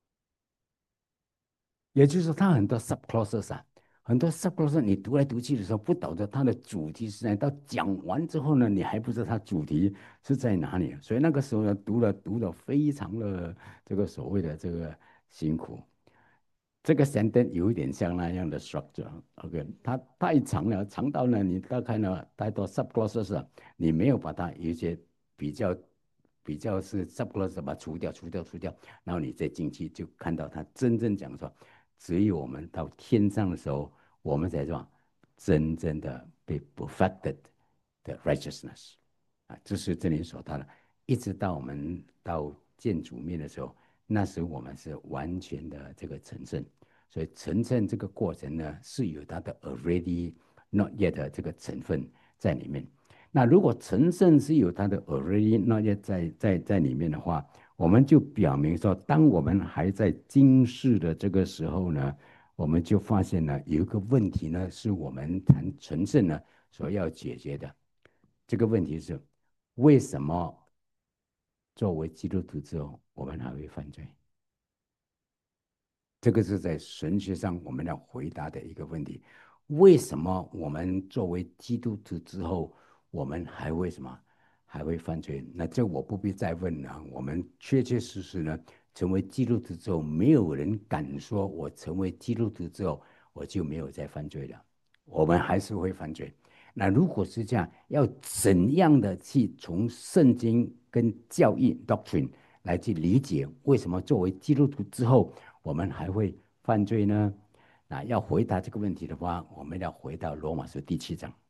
也就是说，它很多 subclauses 啊，很多 subclauses，你读来读去的时候，不懂得它的主题是在，到讲完之后呢，你还不知道它主题是在哪里，所以那个时候呢，读了非常的这个所谓的这个辛苦。这个 sentence 有一点像那样的 structure，OK，它太长了，长到呢，你大概呢太多 subclauses，你没有把它有一些比较是 subclauses 把它除掉，然后你再进去就看到它真正讲说，只有我们到天上的时候，我们才说真正的被 perfected 的 righteousness 啊，这是这里所谈的，一直到我们到见主面的时候。那时我们是完全的这个成圣，所以成圣这个过程呢是有它的 already not yet 的这个成分在里面。那如果成圣是有它的 already not yet 在里面的话，我们就表明说，当我们还在今世的这个时候呢，我们就发现呢有一个问题呢，是我们谈成圣呢所要解决的。这个问题是为什么作为基督徒之后，我们还会犯罪？这个是在神学上我们要回答的一个问题。 为什么我们作为基督徒之后，我们还会什么？还会犯罪？那这我不必再问了。我们确确实实呢，成为基督徒之后，没有人敢说我成为基督徒之后我就没有再犯罪了。我们还是会犯罪。那如果是这样，要怎样的去从圣经跟教义 doctrine 来去理解，为什么作为基督徒之后，我们还会犯罪呢？那要回答这个问题的话，我们要回到罗马书第七章，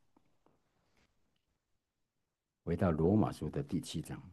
回到罗马书的第七章。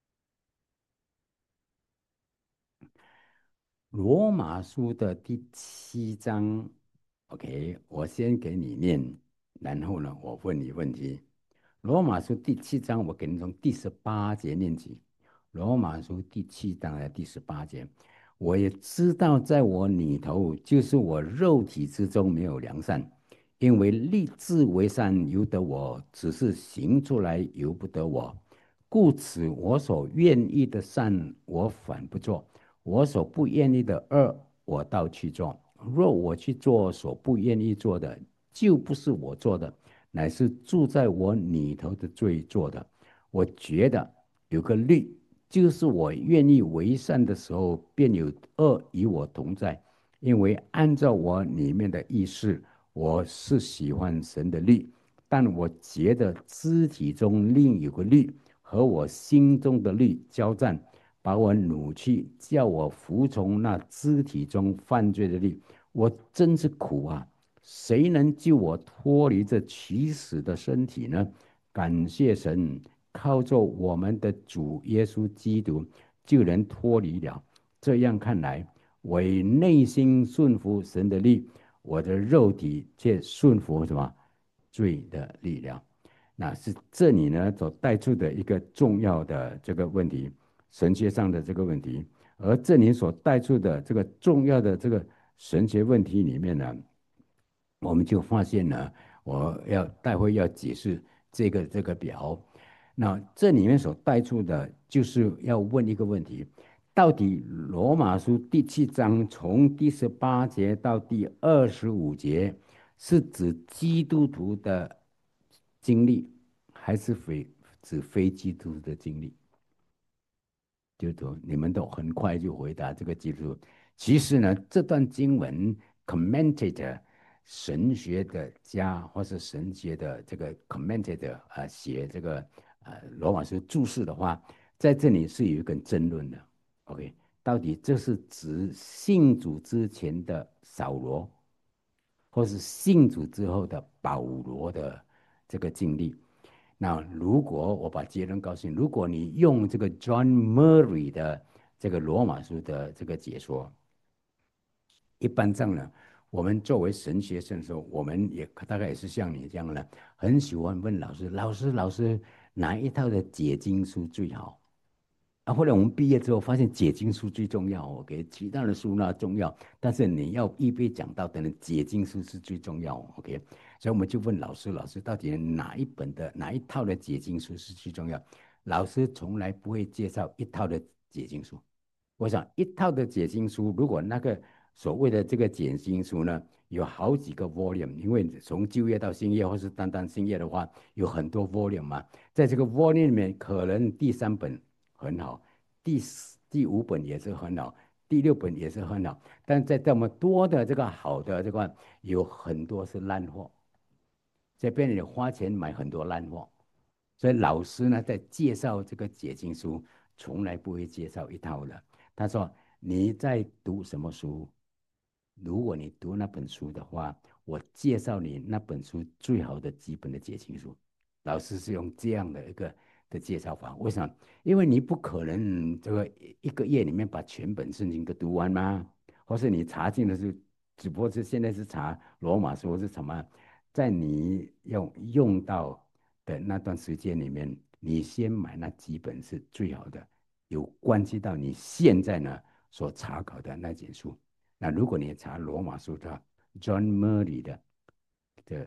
罗马书的第七章，OK，我先给你念，然后呢，我问你问题。罗马书第七章，我给你从第18节念起。罗马书第七章的第18节，我也知道，在我里头，就是我肉体之中没有良善，因为立志为善由得我，只是行出来由不得我。故此，我所愿意的善，我反不做；我所不愿意的恶，我倒去做。若我去做所不愿意做的，就不是我做的，乃是住在我里头的罪做的。我觉得有个律，就是我愿意为善的时候，便有恶与我同在。因为按照我里面的意识，我是喜欢神的律，但我觉得肢体中另有个律和我心中的律交战，把我掳去，叫我服从那肢体中犯罪的律。我真是苦啊！谁能救我脱离这起死的身体呢？感谢神，靠着我们的主耶稣基督，就能脱离了。这样看来，我内心顺服神的力，我的肉体却顺服什么罪的力量。那是这里呢所带出的一个重要的这个问题，神学上的这个问题。而这里所带出的这个重要的这个神学问题里面呢，我们就发现呢，我要待会要解释这个表。那这里面所带出的，就是要问一个问题：到底罗马书第七章从第18节到第25节，是指基督徒的经历，还是指非基督徒的经历？就你们都很快就回答这个基督徒。其实呢，这段经文 commented 神学的家或是神学的这个 commented 写这个罗马书注释的话，在这里是有一个争论的。OK，到底这是指信主之前的扫罗，或是信主之后的保罗的这个经历？那如果我把结论告诉你，如果你用这个 John Murray 的这个罗马书的这个解说，一般上呢，我们作为神学生的时候，我们也大概也是像你这样的，很喜欢问老师，老师哪一套的解经书最好？后来我们毕业之后发现解经书最重要，OK，其他的书呢重要，但是你要预备讲到的人，解经书是最重要，OK。所以我们就问老师，老师到底哪一本的哪一套的解经书是最重要？老师从来不会介绍一套的解经书。我想一套的解经书，如果那个所谓的这个解经书呢，有好几个 volume，因为从旧约到新约，或是单单新约的话，有很多 volume 嘛，在这个 volume 里面，可能第3本很好，第5本也是很好，第6本也是很好，但在这么多的这个好的这个，有很多是烂货，这边你花钱买很多烂货。所以老师呢，在介绍这个解经书，从来不会介绍一套的。他说：“你在读什么书？如果你读那本书的话，我介绍你那本书最好的基本的解经书。”老师是用这样的一个的介绍法。为什么？因为你不可能这个一个月里面把全本圣经都读完吗？或是你查经的时候，只不过是现在是查罗马书是什么，在你要用到的那段时间里面，你先买那几本是最好的，有关系到你现在呢所查考的那卷书。那如果你查罗马书的 John Murray 的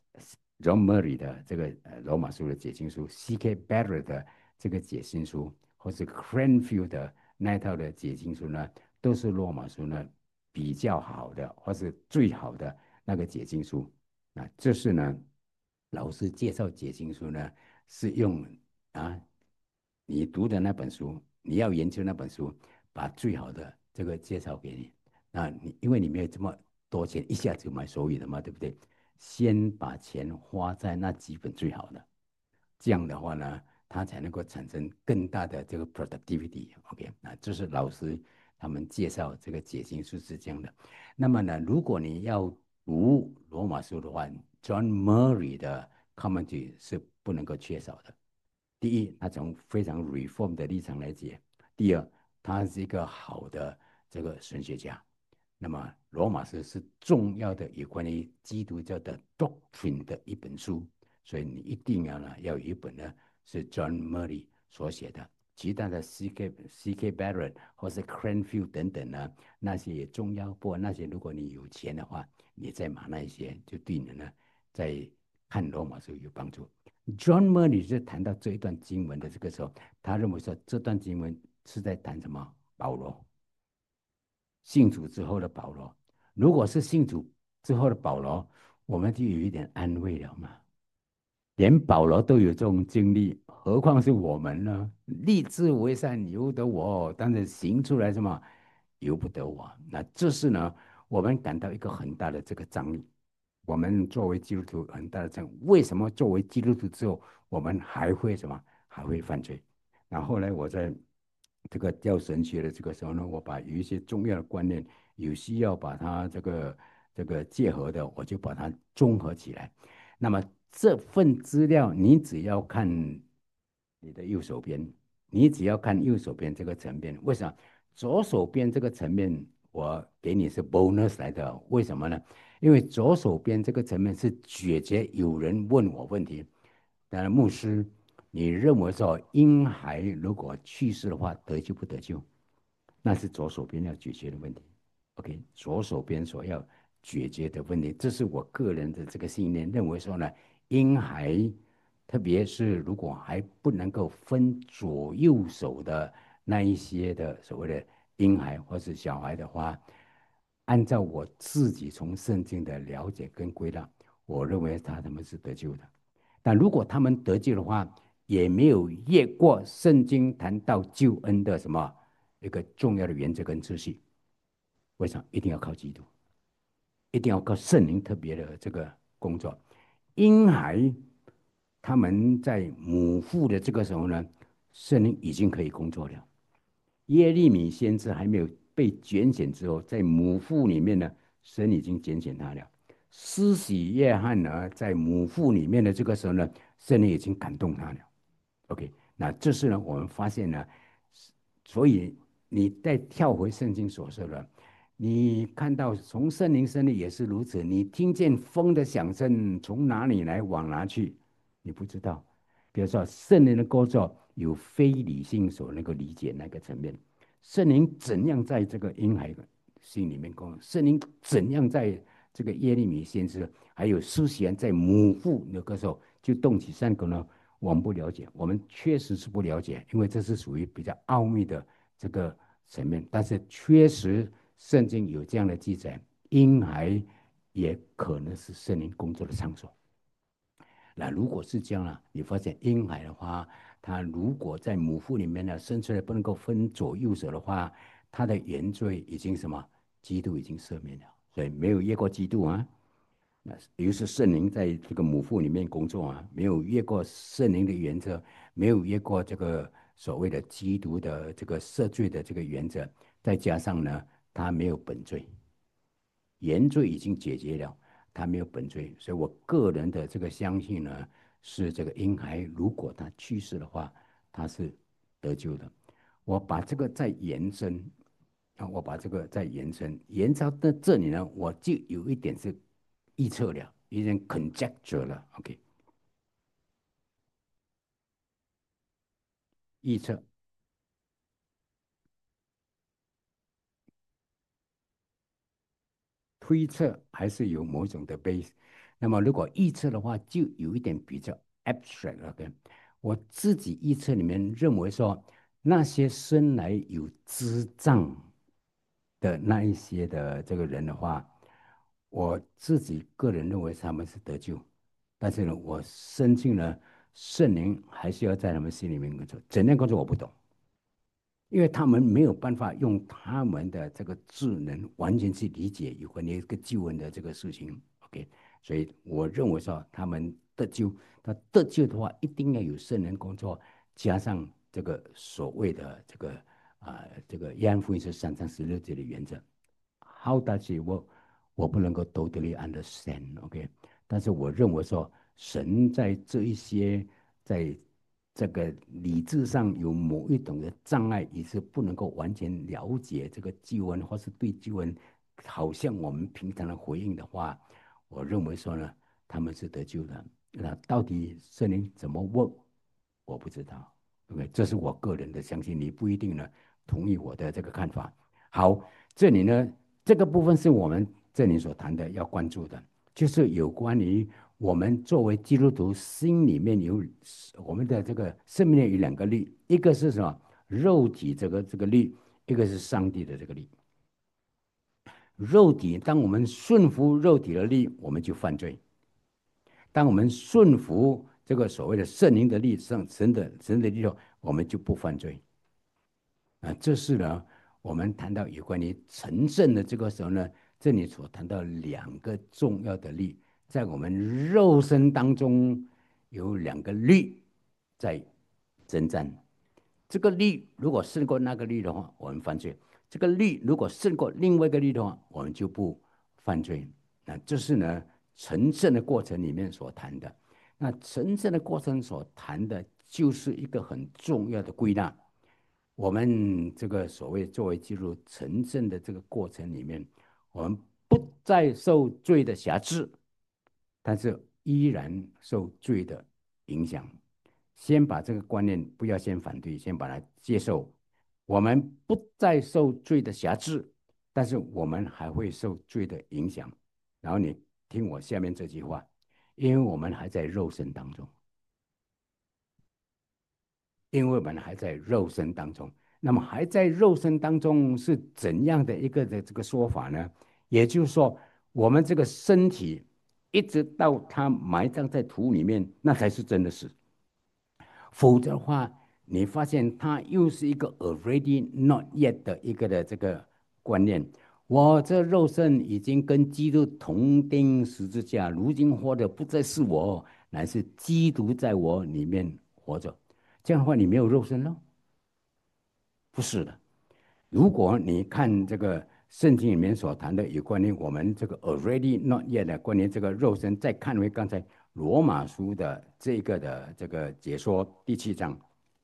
John Murray 的这个罗马书的解经书，C.K. Barrett 的这个解经书，或是 Cranfield 的那一套的解经书呢，都是罗马书呢比较好的，或是最好的那个解经书。 那这是呢，老师介绍解经书呢，是用啊，你读的那本书，你要研究那本书，把最好的这个介绍给你。那你因为你没有这么多钱，一下子买所有的嘛，对不对？先把钱花在那几本最好的，这样的话呢，它才能够产生更大的这个 productivity。OK，那这是老师他们介绍这个解经书是这样的。那么呢，如果你要读罗马书的话，John Murray 的 commentary 是不能够缺少的。第一，他从非常 reform 的立场来解；第二，他是一个好的这个神学家。那么，罗马书是重要的有关于基督教的 doctrine 的一本书，所以你一定要有一本呢是 John Murray 所写的。其他的 C.K. Barrett 或是 Cranfield 等等呢，那些也重要。不过那些如果你有钱的话，你再买那一些，就对你呢在看罗马书有帮助。John Murray 是谈到这一段经文的这个时候，他认为说这段经文是在谈什么？保罗信主之后的保罗。如果是信主之后的保罗，我们就有一点安慰了嘛。连保罗都有这种经历，何况是我们呢？立志为善，由得我，但是行出来什么，由不得我。那这是呢，我们感到一个很大的这个张力。我们作为基督徒很大的张力，为什么作为基督徒之后，我们还会什么？还会犯罪？那后来我在这个教神学的这个时候呢，我把有一些重要的观念，有需要把它这个结合的，我就把它综合起来。那么这份资料，你只要看你的右手边，你只要看右手边这个层面。为什么？左手边这个层面我给你是 bonus 来的？为什么呢？因为左手边这个层面是解决有人问我问题。当然，牧师，你认为说婴孩如果去世的话，得救不得救？那是左手边要解决的问题。OK，左手边所要解决的问题，这是我个人的这个信念，认为说呢，婴孩，特别是如果还不能够分左右手的那一些的所谓的婴孩或是小孩的话，按照我自己从圣经的了解跟归纳，我认为他们是得救的。但如果他们得救的话，也没有越过圣经谈到救恩的什么一个重要的原则跟秩序。为什么一定要靠基督？一定要靠圣灵特别的这个工作。婴孩他们在母腹的这个时候呢，圣灵已经可以工作了。耶利米先知还没有被拣选之后，在母腹里面呢，神已经拣选他了。施洗约翰呢，在母腹里面的这个时候呢，圣灵已经感动他了。OK，那这是呢，我们发现呢，所以你再跳回圣经所说的，你看到从圣灵生的也是如此，你听见风的响声从哪里来，往哪去，你不知道。比如说，圣灵的工作有非理性所能够理解那个层面，圣灵怎样在这个婴孩心里面工作，圣灵怎样在这个耶利米先知，还有苏贤在母腹那个时候就动起善功呢？我们不了解，我们确实是不了解，因为这是属于比较奥秘的这个层面。但是确实，圣经有这样的记载，婴孩也可能是圣灵工作的场所。那如果是这样呢？你发现婴孩的话，他如果在母腹里面呢生出来不能够分左右手的话，他的原罪已经什么？基督已经赦免了，所以没有越过基督啊。那于是圣灵在这个母腹里面工作啊，没有越过圣灵的原则，没有越过这个所谓的基督的这个赦罪的这个原则，再加上呢，他没有本罪，原罪已经解决了，他没有本罪，所以我个人的这个相信呢，是这个婴孩如果他去世的话，他是得救的。我把这个再延伸，我把这个再延伸，延伸到这里呢，我就有一点是预测了，有点 conjecture 了，OK，预测。推测还是有某种的 base。那么如果预测的话，就有一点比较 abstract 了。OK，我自己预测里面认为说，那些生来有智障的那一些的这个人的话， 我自己个人认为他们是得救，但是呢，我深信呢，圣灵还是要在他们心里面工作。怎样工作我不懂，因为他们没有办法用他们的这个智能完全去理解有关于一个救恩的这个事情。OK，所以我认为说他们得救，他得救的话，一定要有圣灵工作，加上这个所谓的这个这个约翰福音是3章16节的原则。How does it work？我不能够 totally understand，OK？、但是我认为说，神在这一些在这个理智上有某一种的障碍，也是不能够完全了解这个救恩，或是对救恩，好像我们平常的回应的话，我认为说呢，他们是得救的。那到底圣灵怎么 work，我不知道。OK，这是我个人的相信，你不一定呢同意我的这个看法。好，这里呢，这个部分是我们这里所谈的要关注的，就是有关于我们作为基督徒心里面有我们的这个生命里有两个律，一个是什么？肉体这个律，一个是上帝的这个律。肉体，当我们顺服肉体的律，我们就犯罪；当我们顺服这个所谓的圣灵的律，神的律后，我们就不犯罪。这是呢，我们谈到有关于成圣的这个时候呢，这里所谈到两个重要的律，在我们肉身当中有两个律在征战。这个律如果胜过那个律的话，我们犯罪；这个律如果胜过另外一个律的话，我们就不犯罪。那这是呢成圣的过程里面所谈的。那成圣的过程所谈的就是一个很重要的归纳。我们这个所谓作为基督徒成圣的这个过程里面，我们不再受罪的辖制，但是依然受罪的影响。先把这个观念不要先反对，先把它接受。我们不再受罪的辖制，但是我们还会受罪的影响。然后你听我下面这句话，因为我们还在肉身当中。因为我们还在肉身当中。那么还在肉身当中是怎样的一个的这个说法呢？也就是说，我们这个身体一直到它埋葬在土里面，那才是真的事。否则的话，你发现它又是一个 already not yet 的一个的这个观念。我这肉身已经跟基督同钉十字架，如今活的不再是我，乃是基督在我里面活着。这样的话，你没有肉身了？不是的。如果你看这个圣经里面所谈的有关于我们这个 already not yet 的关于这个肉身，再看回刚才罗马书的这个的这个解说第7章，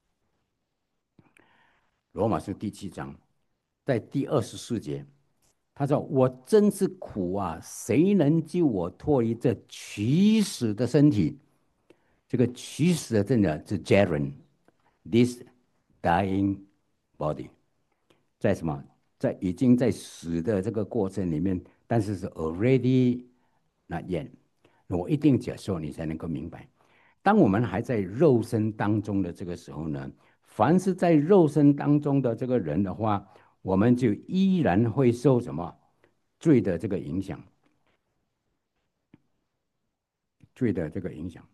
罗马书第7章在第24节，他说：“我真是苦啊！谁能救我脱离这取死的身体？”这个取死的真的是 Jaren，this dying body。在什么？在已经在死的这个过程里面，但是是 already not yet。我一定解说你才能够明白。当我们还在肉身当中的这个时候呢，凡是在肉身当中的这个人的话，我们就依然会受什么罪的这个影响，罪的这个影响。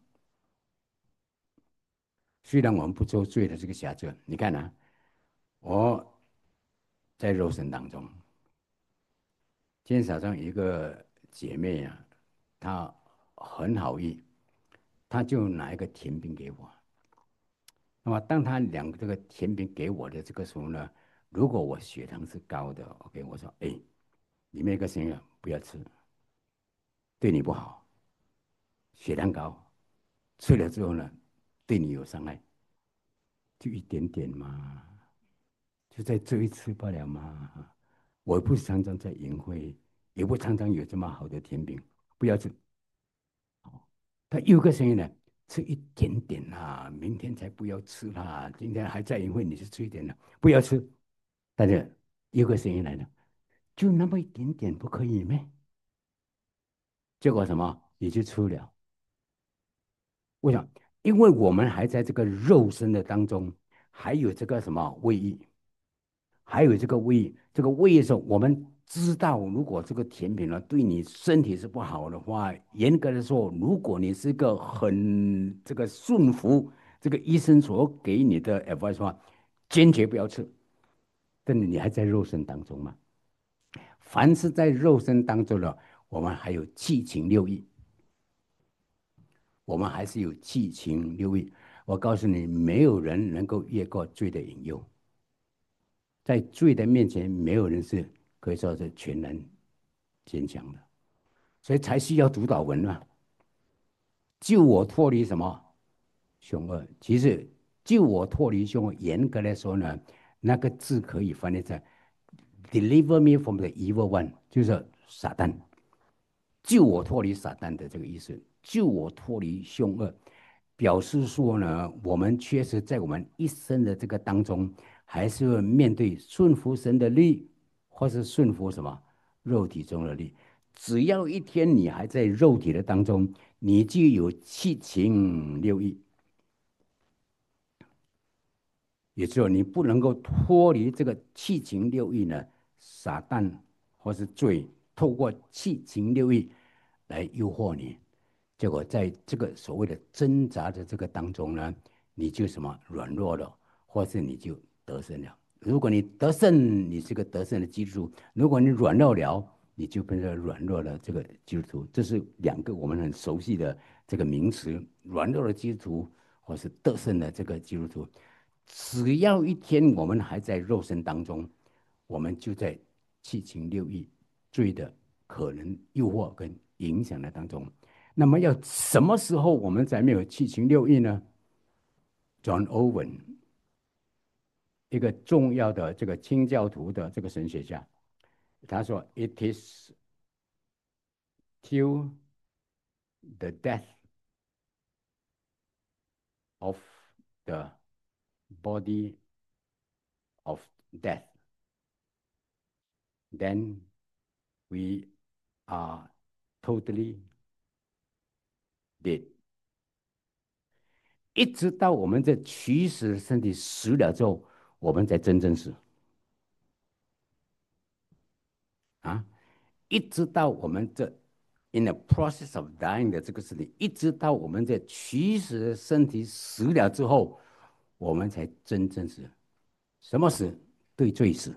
虽然我们不受罪的这个辖制，你看啊，我在肉身当中。今天早上有一个姐妹啊，她很好意，她就拿一个甜饼给我。那么当她两个这个甜饼给我的这个时候呢，如果我血糖是高的，OK，我说，哎，里面有个声音不要吃，对你不好，血糖高，吃了之后呢，对你有伤害，就一点点嘛，就在这一次罢了嘛。我不常常在营会，也不常常有这么好的甜饼，不要吃。他又个声音呢，吃一点点啦，明天才不要吃啦。今天还在营会，你就吃一点了，不要吃。但是又个声音来了，就那么一点点，不可以咩？结果什么？你就吃了。为什么？因为我们还在这个肉身的当中，还有这个什么胃液，还有这个胃液，这个胃液的时候，我们知道，如果这个甜品呢对你身体是不好的话，严格的说，如果你是个很这个顺服这个医生所给你的 advice 的话，坚决不要吃。但你还在肉身当中嘛？凡是在肉身当中的，我们还有七情六欲，我们还是有七情六欲。我告诉你，没有人能够越过罪的引诱，在罪的面前，没有人是可以说是全然坚强的，所以才需要主导文嘛，救我脱离什么凶恶。其实救我脱离凶恶，严格来说呢，那个字可以翻译成 "deliver me from the evil one"，就是撒旦。救我脱离撒旦的这个意思，救我脱离凶恶，表示说呢，我们确实在我们一生的这个当中，还是会面对顺服神的律，或是顺服什么肉体中的律。只要一天你还在肉体的当中，你就有七情六欲，也就是说你不能够脱离这个七情六欲呢，撒旦或是罪，透过七情六欲来诱惑你。结果在这个所谓的挣扎的这个当中呢，你就什么软弱了，或是你就得胜了。如果你得胜，你是个得胜的基督徒；如果你软弱了，你就变成软弱的这个基督徒。这是两个我们很熟悉的这个名词：软弱的基督徒，或是得胜的这个基督徒。只要一天我们还在肉身当中，我们就在七情六欲、罪的可能诱惑跟影响的当中。那么要什么时候我们才没有七情六欲呢？John Owen，一个重要的这个清教徒的这个神学家，他说："It is till the death of the body of death, then we are totally dead." 一直到我们这驱使身体死了之后，我们才真正死啊！一直到我们这 in the process of dying 的这个身体，一直到我们这驱使身体死了之后，我们才真正死。什么死？对罪死。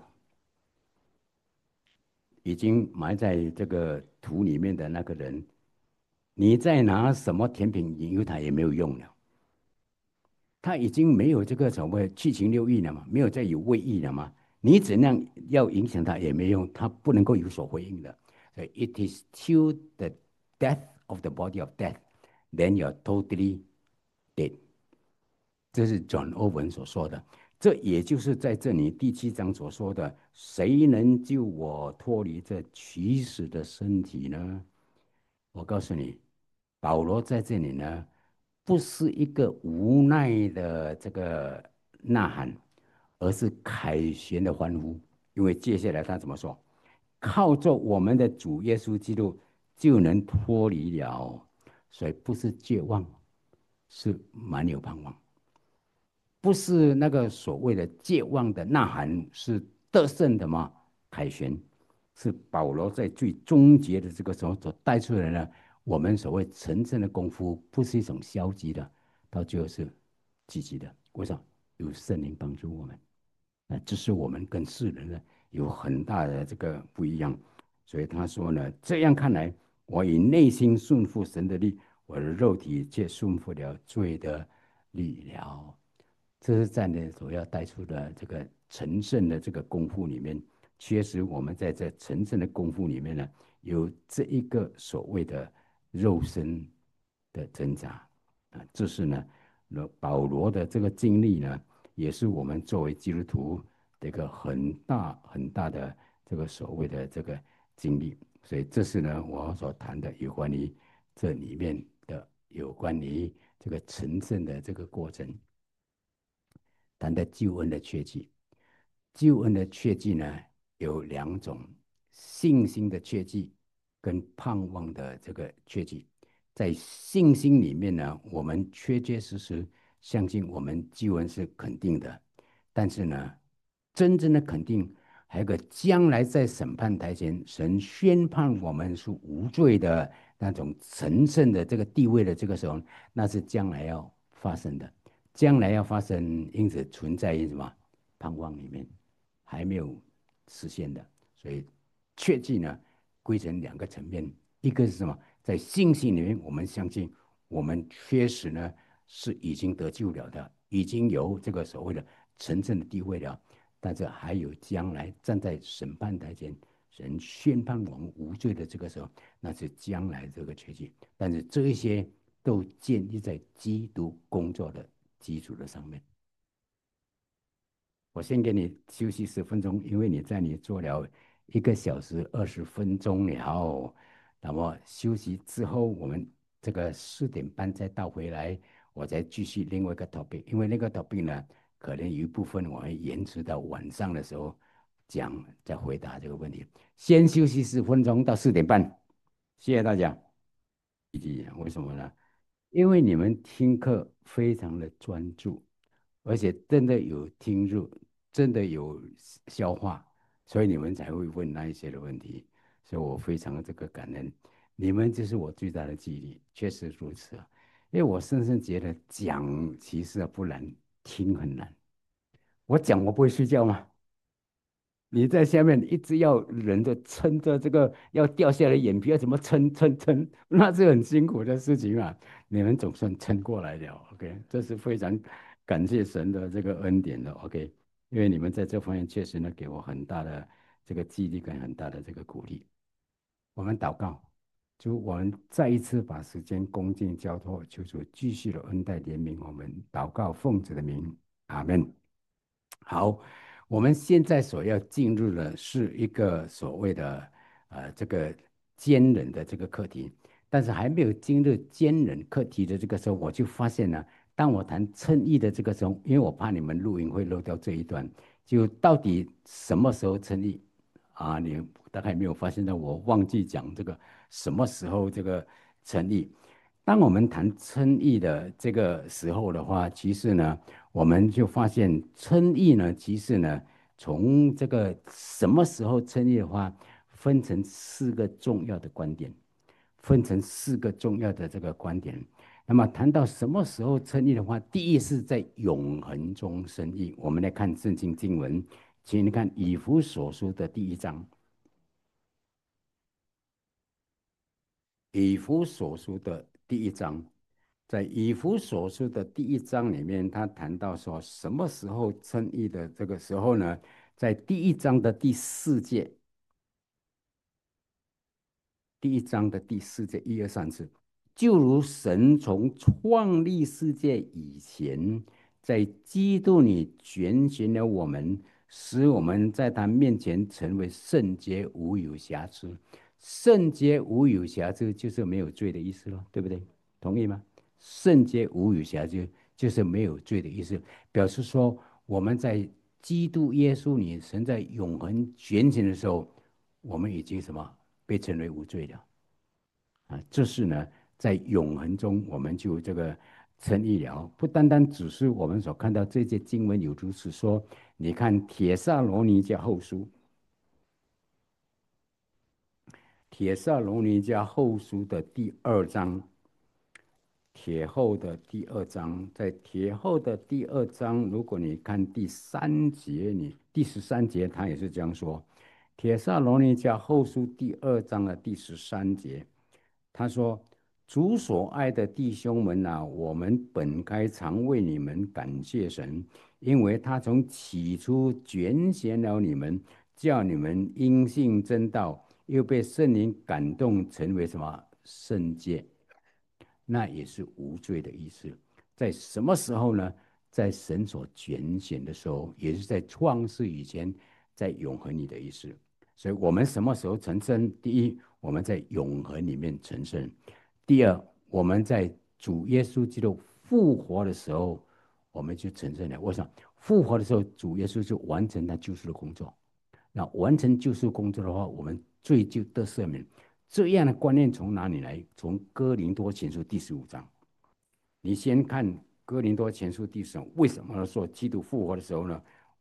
已经埋在这个土里面的那个人，你再拿什么甜品引诱他也没有用了。他已经没有这个所谓七情六欲了嘛，没有再有胃欲了嘛。你怎样要影响他也没用，他不能够有所回应的。所以 it is till the death of the body of death, then you're totally dead。这是 John Owen 所说的。这也就是在这里第7章所说的：谁能救我脱离这取死的身体呢？我告诉你，保罗在这里呢，不是一个无奈的这个呐喊，而是凯旋的欢呼。因为接下来他怎么说？靠着我们的主耶稣基督就能脱离了，所以不是绝望，是满有盼望。不是那个所谓的绝望的呐喊，是得胜的吗？凯旋是保罗在最终结的这个时候所带出来的。我们所谓真正的功夫，不是一种消极的，到最后是积极的。为什么？有圣灵帮助我们。这是我们跟世人呢有很大的这个不一样。所以他说呢，这样看来，我以内心顺服神的力，我的肉体却顺服了罪的力了。这是在呢所要带出的这个成圣的这个功夫里面，确实我们在这成圣的功夫里面呢，有这一个所谓的肉身的挣扎啊，这是呢，保罗的这个经历呢，也是我们作为基督徒的一个很大很大的这个所谓的这个经历，所以这是呢我所谈的有关于这里面的有关于这个成圣的这个过程。谈的救恩的确据。救恩的确据呢有两种：信心的确据跟盼望的这个确据。在信心里面呢，我们确确实实相信我们救恩是肯定的，但是呢，真正的肯定还有个将来在审判台前，神宣判我们是无罪的那种神圣的这个地位的这个时候，那是将来要发生的，将来要发生，因此存在于什么盼望里面，还没有实现的，所以确记呢归成两个层面，一个是什么，在信心里面，我们相信我们确实呢是已经得救了的，已经有这个所谓的神圣的地位了。但是还有将来站在审判台前，神宣判我们无罪的这个时候，那是将来这个确据。但是这一些都建立在基督工作的基础的上面。我先给你休息10分钟，因为你做了1个小时20分钟了，那么休息之后，我们这个4点半再倒回来，我再继续另外一个 topic，因为那个 topic 呢，可能有一部分我会延迟到晚上的时候讲，再回答这个问题。先休息10分钟到4点半，谢谢大家。为什么呢？因为你们听课非常的专注，而且真的有听入，真的有消化，所以你们才会问那一些的问题。所以我非常这个感恩，你们就是我最大的激励，确实如此啊。因为我深深觉得讲其实不难，听很难。我讲我不会睡觉吗？你在下面一直要人的撑着这个要掉下来眼皮要怎么撑，那是很辛苦的事情啊。你们总算撑过来了，OK，这是非常感谢神的这个恩典的，OK，因为你们在这方面确实呢给我很大的这个激励跟很大的这个鼓励。我们祷告，就我们再一次把时间恭敬交托，求主继续的恩待怜悯我们，祷告奉主的名，阿门。好，我们现在所要进入的是一个所谓的这个坚忍的这个课题，但是还没有进入坚忍课题的这个时候，我就发现呢，当我谈称义的这个时候，因为我怕你们录音会漏掉这一段，就到底什么时候称义啊？你大概没有发现到我忘记讲这个什么时候这个称义。当我们谈称义的这个时候的话，其实呢。我们就发现称义呢，其实呢，从这个什么时候称义的话，分成4个重要的观点，分成4个重要的这个观点。那么谈到什么时候称义的话，第一是在永恒中称义。我们来看圣经经文，请你看以弗所书的第1章，以弗所书的第一章。在以弗所书的第1章里面，他谈到说什么时候称义的这个时候呢？在第一章的第4节，第一章的第4节，1、2、3次，就如神从创立世界以前，在基督里拣选了我们，使我们在他面前成为圣洁无有瑕疵。圣洁无有瑕疵就是没有罪的意思咯，对不对？同意吗？圣洁无有瑕疵就是没有罪的意思，表示说我们在基督耶稣里，神在永恒拣选的时候，我们已经什么被称为无罪了。啊，这是呢，在永恒中我们就这个称义了，不单单只是我们所看到这些经文有如此说。你看帖撒罗尼迦后书，帖撒罗尼迦后书的第2章，帖后的第2章，在帖后的第2章，如果你看第3节，你第13节，他也是这样说。帖撒罗尼迦后书第2章的第13节，他说：主所爱的弟兄们啊，我们本该常为你们感谢神，因为他从起初拣选了你们，叫你们因信真道，又被圣灵感动，成为什么圣洁。那也是无罪的意思。在什么时候呢？在神所拣选的时候，也是在创世以前，在永恒里的意思。所以，我们什么时候成圣？第一，我们在永恒里面成圣；第二，我们在主耶稣基督复活的时候，我们就成圣了。我想，复活的时候，主耶稣就完成他救赎的工作。那完成救赎工作的话，我们罪就得赦免。这样的观念从哪里来？从哥林多前书第15章。你先看哥林多前书第15章，为什么说基督复活的时候呢？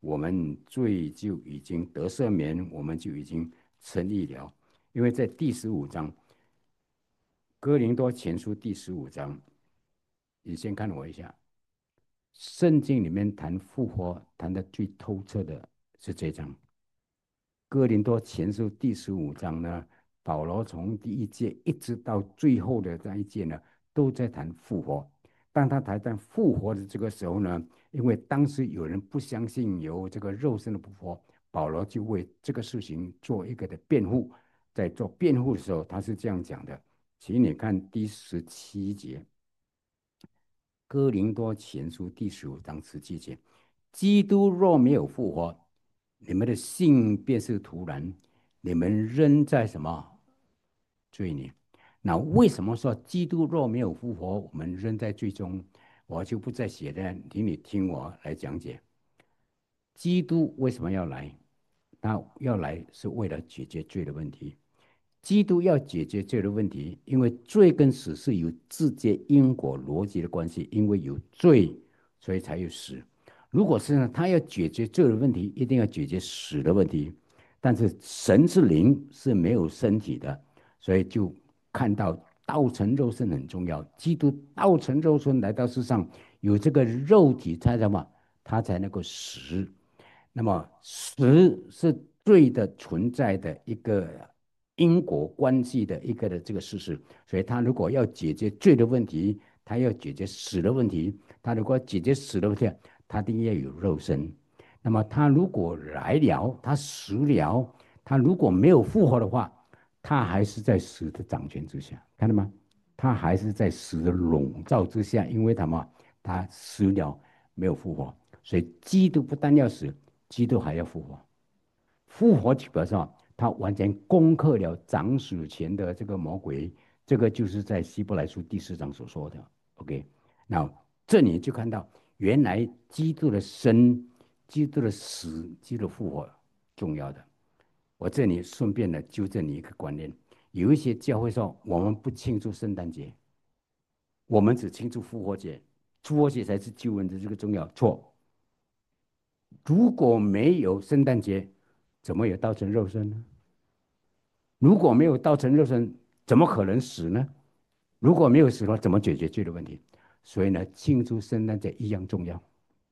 我们罪就已经得赦免，我们就已经称义了。因为在第15章，哥林多前书第15章，你先看我一下，圣经里面谈复活谈的最透彻的是这章。哥林多前书第15章呢，保罗从第一节一直到最后的那一节呢，都在谈复活。当他谈复活的这个时候呢，因为当时有人不相信有这个肉身的复活，保罗就为这个事情做一个的辩护。在做辩护的时候，他是这样讲的，请你看第17节，哥林多前书第15章17节，基督若没有复活，你们的信便是徒然，你们仍在什么罪里？那为什么说基督若没有复活，我们仍在罪中？我就不再写了，请你听我来讲解。基督为什么要来？他要来是为了解决罪的问题。基督要解决罪的问题，因为罪跟死是有直接因果逻辑的关系，因为有罪，所以才有死。如果是呢，他要解决罪的问题，一定要解决死的问题。但是神是灵，是没有身体的，所以就看到道成肉身很重要。基督道成肉身来到世上，有这个肉体，才什么？他才能够死。那么死是罪的存在的一个因果关系的一个的这个事实，所以他如果要解决罪的问题，他要解决死的问题，他如果解决死的问题，他一定要有肉身。那么他如果来了，他死了，他如果没有复活的话，他还是在死的掌权之下，看到吗？他还是在死的笼罩之下，因为他嘛，他死了没有复活，所以基督不但要死，基督还要复活。复活基本上他完全攻克了掌死前的这个魔鬼，这个就是在希伯来书第4章所说的。OK，那这里就看到原来基督的生、基督的死、基督的复活重要的。我这里顺便的纠正你一个观念，有一些教会说我们不庆祝圣诞节，我们只庆祝复活节，复活节才是救恩的这个重要。错，如果没有圣诞节，怎么有道成肉身呢？如果没有道成肉身，怎么可能死呢？如果没有死的话，怎么解决罪的问题？所以呢，庆祝圣诞节一样重要，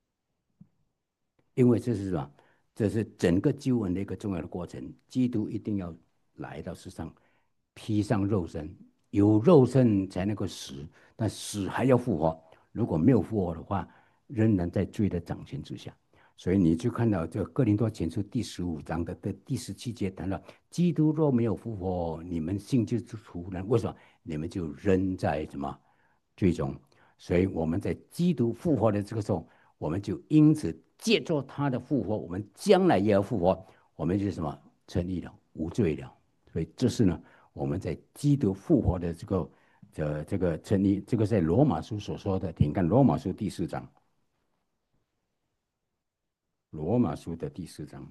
因为这是什么？这是整个救恩的一个重要的过程。基督一定要来到世上，披上肉身，有肉身才能够死，但死还要复活。如果没有复活的话，仍然在罪的掌权之下。所以你就看到这个哥林多前书第15章的第17节谈到，基督若没有复活，你们信就是徒然。为什么？你们就仍在什么最终？所以我们在基督复活的这个时候，我们就因此借助他的复活，我们将来也要复活，我们就是什么成立了，无罪了。所以这是呢，我们在基督复活的这个成立，这个在罗马书所说的，请看罗马书第4章，罗马书的第4章。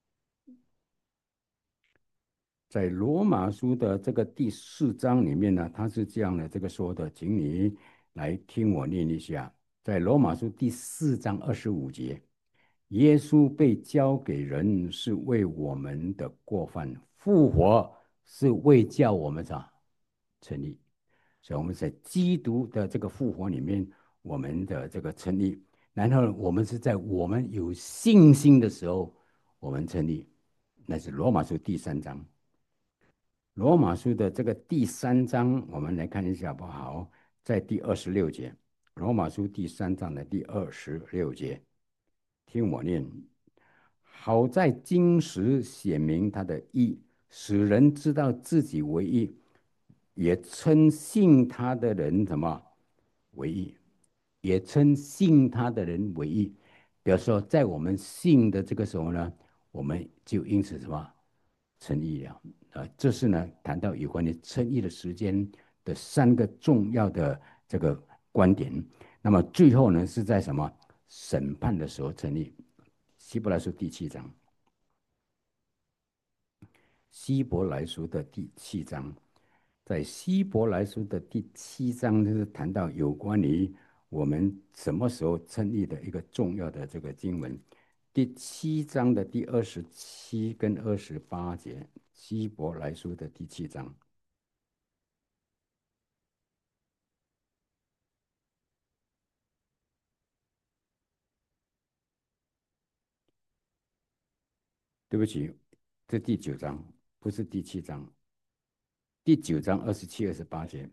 在罗马书的这个第4章里面呢，他是这样的这个说的，请你来听我念一下。在罗马书第4章25节，耶稣被交给人是为我们的过犯，复活是为叫我们啥成立。所以我们在基督的这个复活里面，我们的这个成立，然后我们是在我们有信心的时候，我们成立。那是罗马书第3章。罗马书的这个第3章，我们来看一下好不好？在第26节，罗马书第3章的第26节，听我念：好在今时显明他的义，使人知道自己为义，也称信他的人什么为义，也称信他的人为义。比如说，在我们信的这个时候呢，我们就因此什么称义了。这是呢谈到有关于称义的时间的3个重要的这个观点。那么最后呢是在什么审判的时候成立？希伯来书第7章，希伯来书的第7章，在希伯来书的第7章就是谈到有关于我们什么时候称义的一个重要的这个经文。 第7章的第27跟28节，希伯来书的第7章。对不起，这第9章不是第7章，第9章27、28节，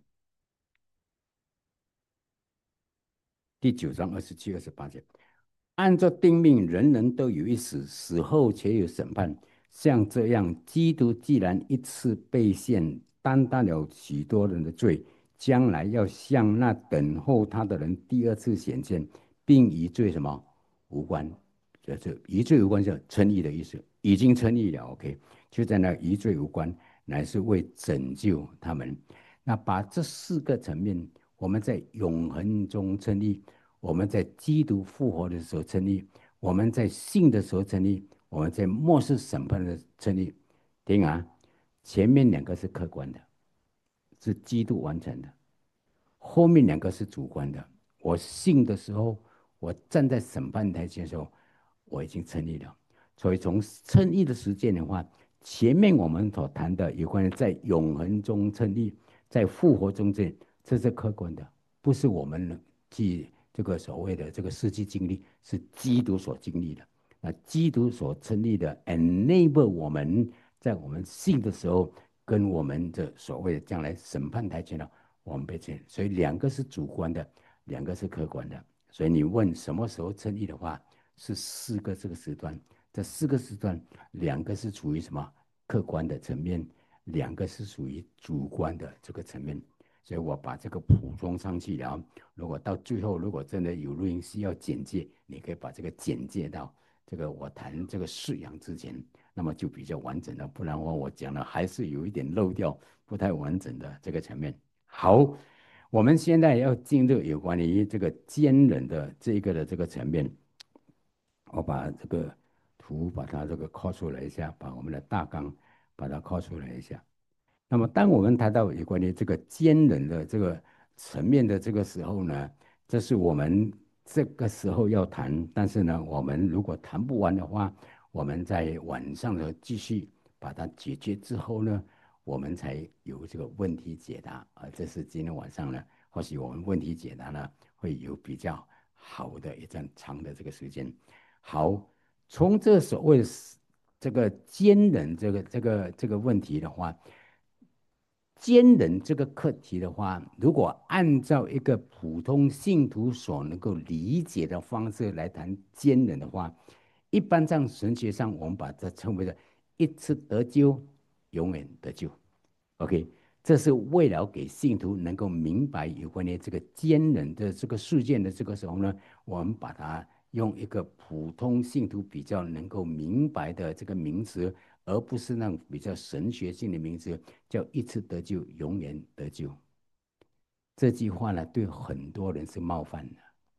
第9章27、28节。按照定命，人人都有一死，死后且有审判。像这样，基督既然一次被献，担当了许多人的罪，将来要向那等候他的人第二次显现，并与罪什么无关？这与罪无关是称义的意思，已经称义了。OK，就在那与罪无关，乃是为拯救他们。那把这4个层面，我们在永恒中称义。我们在基督复活的时候成立，我们在信的时候成立，我们在末世审判的成立。听啊，前面2个是客观的，是基督完成的；后面2个是主观的。我信的时候，我站在审判台前的时候，我已经成立了。所以从称义的实践的话，前面我们所谈的有关于在永恒中称义，在复活中这，这是客观的，不是我们去这个所谓的这个实际经历，是基督所经历的。那基督所成立的 enable 我们在我们信的时候，跟我们的所谓的将来审判台前的我们被称，所以2个是主观的，2个是客观的。所以你问什么时候称义的话，是4个这个时段。这4个时段，2个是处于什么客观的层面，2个是属于主观的这个层面。所以我把这个补充上去了。如果到最后，如果真的有录音需要简介，你可以把这个简介到这个我谈这个释养之前，那么就比较完整了。不然的话，我讲的还是有一点漏掉，不太完整的这个层面。好，我们现在要进入有关于这个坚忍的这个的这个层面。我把这个图把它这个拷出来一下，把我们的大纲把它拷出来一下。那么，当我们谈到有关于这个坚忍的这个层面的这个时候呢，这是我们这个时候要谈。但是呢，我们如果谈不完的话，我们在晚上的继续把它解决之后呢，我们才有这个问题解答啊。这是今天晚上呢，或许我们问题解答呢会有比较好的一段长的这个时间。好，从这所谓这个坚忍这个问题的话。坚忍这个课题的话，如果按照一个普通信徒所能够理解的方式来谈坚忍的话，一般上神学上我们把它称为的一次得救，永远得救。OK，这是为了给信徒能够明白有关于这个坚忍的这个事件的这个时候呢，我们把它用一个普通信徒比较能够明白的这个名词，而不是那种比较神学性的名词，叫一次得救，永远得救。这句话呢，对很多人是冒犯的。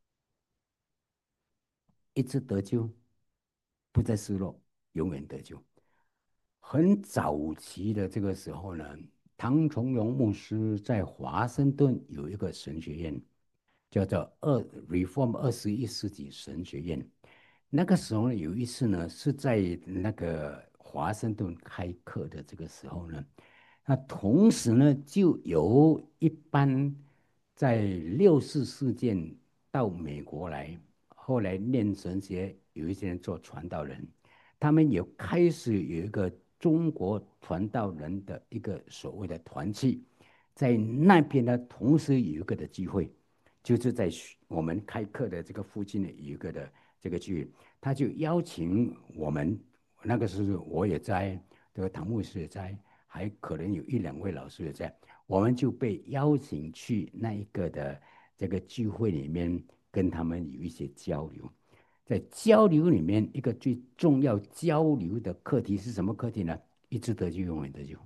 一次得救，不再失落，永远得救。很早期的这个时候呢，唐崇荣牧师在华盛顿有一个神学院，叫做Reform 21世纪神学院。那个时候呢，有一次呢，是在那个华盛顿开课的这个时候呢，那同时呢，就有一班在64事件到美国来，后来念神学，有一些人做传道人。他们也开始有一个中国传道人的一个所谓的团契，在那边呢，同时有一个的聚会，就是在我们开课的这个附近的有一个的这个聚会，他就邀请我们，那个时候我也在，这个唐牧师也在，还可能有1、2位老师也在，我们就被邀请去那一个的这个聚会里面，跟他们有一些交流。在交流里面，一个最重要交流的课题是什么课题呢？一直得救，永远得救。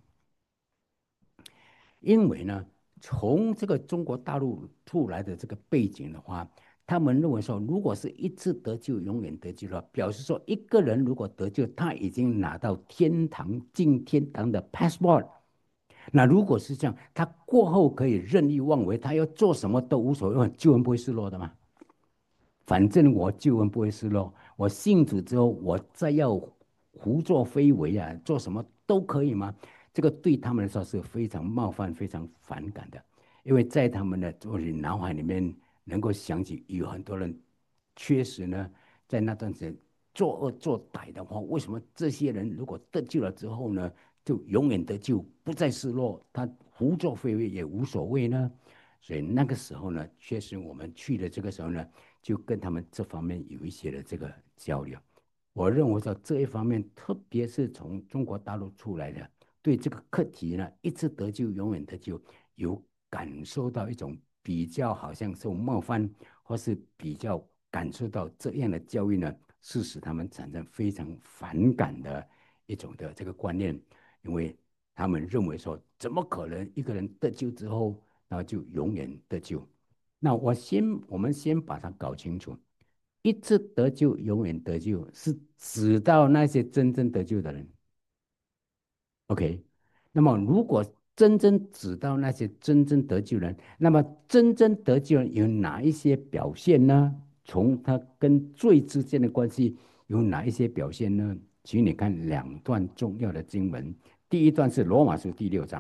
因为呢，从这个中国大陆出来的这个背景的话，他们认为说，如果是一次得救，永远得救的话，表示说一个人如果得救，他已经拿到天堂进天堂的 passport。那如果是这样，他过后可以任意妄为，他要做什么都无所谓，救恩不会失落的嘛。反正我救恩不会失落， 我信主之后，我再要胡作非为啊，做什么都可以吗？这个对他们来说是非常冒犯、非常反感的，因为在他们的脑海里面能够想起有很多人确实呢，在那段时间作恶作歹的话，为什么这些人如果得救了之后呢，就永远得救，不再失落，他胡作非为也无所谓呢？所以那个时候呢，确实我们去的这个时候呢，就跟他们这方面有一些的这个交流。我认为说这一方面，特别是从中国大陆出来的，对这个课题呢，一直得救，永远得救，有感受到一种比较好像受冒犯，或是比较感受到这样的教育呢，是使他们产生非常反感的一种的这个观念，因为他们认为说，怎么可能一个人得救之后，然后就永远得救？那我们先把它搞清楚，一直得救，永远得救，是指到那些真正得救的人。OK，那么如果真正指到那些真正得救人，那么真正得救人有哪一些表现呢？从他跟罪之间的关系有哪一些表现呢？请你看两段重要的经文，第一段是罗马书第6章，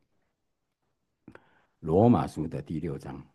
罗马书的第六章，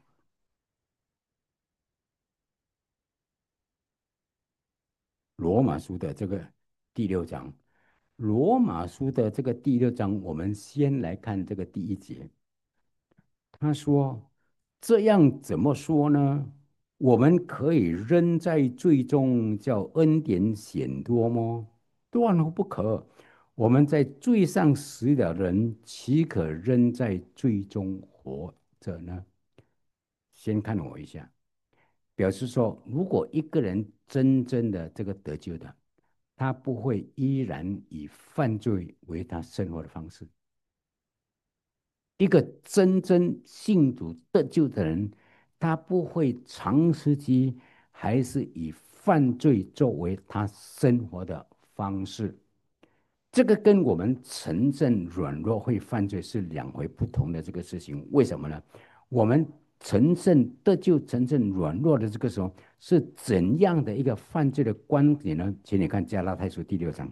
罗马书的这个第六章，罗马书的这个第六章，我们先来看这个第一节。他说：“这样怎么说呢？我们可以仍在罪中，叫恩典显多么？断乎不可！我们在罪上死了人，岂可仍在罪中活着呢？”先看我一下，表示说，如果一个人真正的这个得救的，他不会依然以犯罪为他生活的方式。一个真正信主得救的人，他不会长时期还是以犯罪作为他生活的方式。这个跟我们承认软弱会犯罪是两回不同的这个事情。为什么呢？我们承认得救、承认软弱的这个时候，是怎样的一个犯罪的观点呢？请你看加拉太书第6章。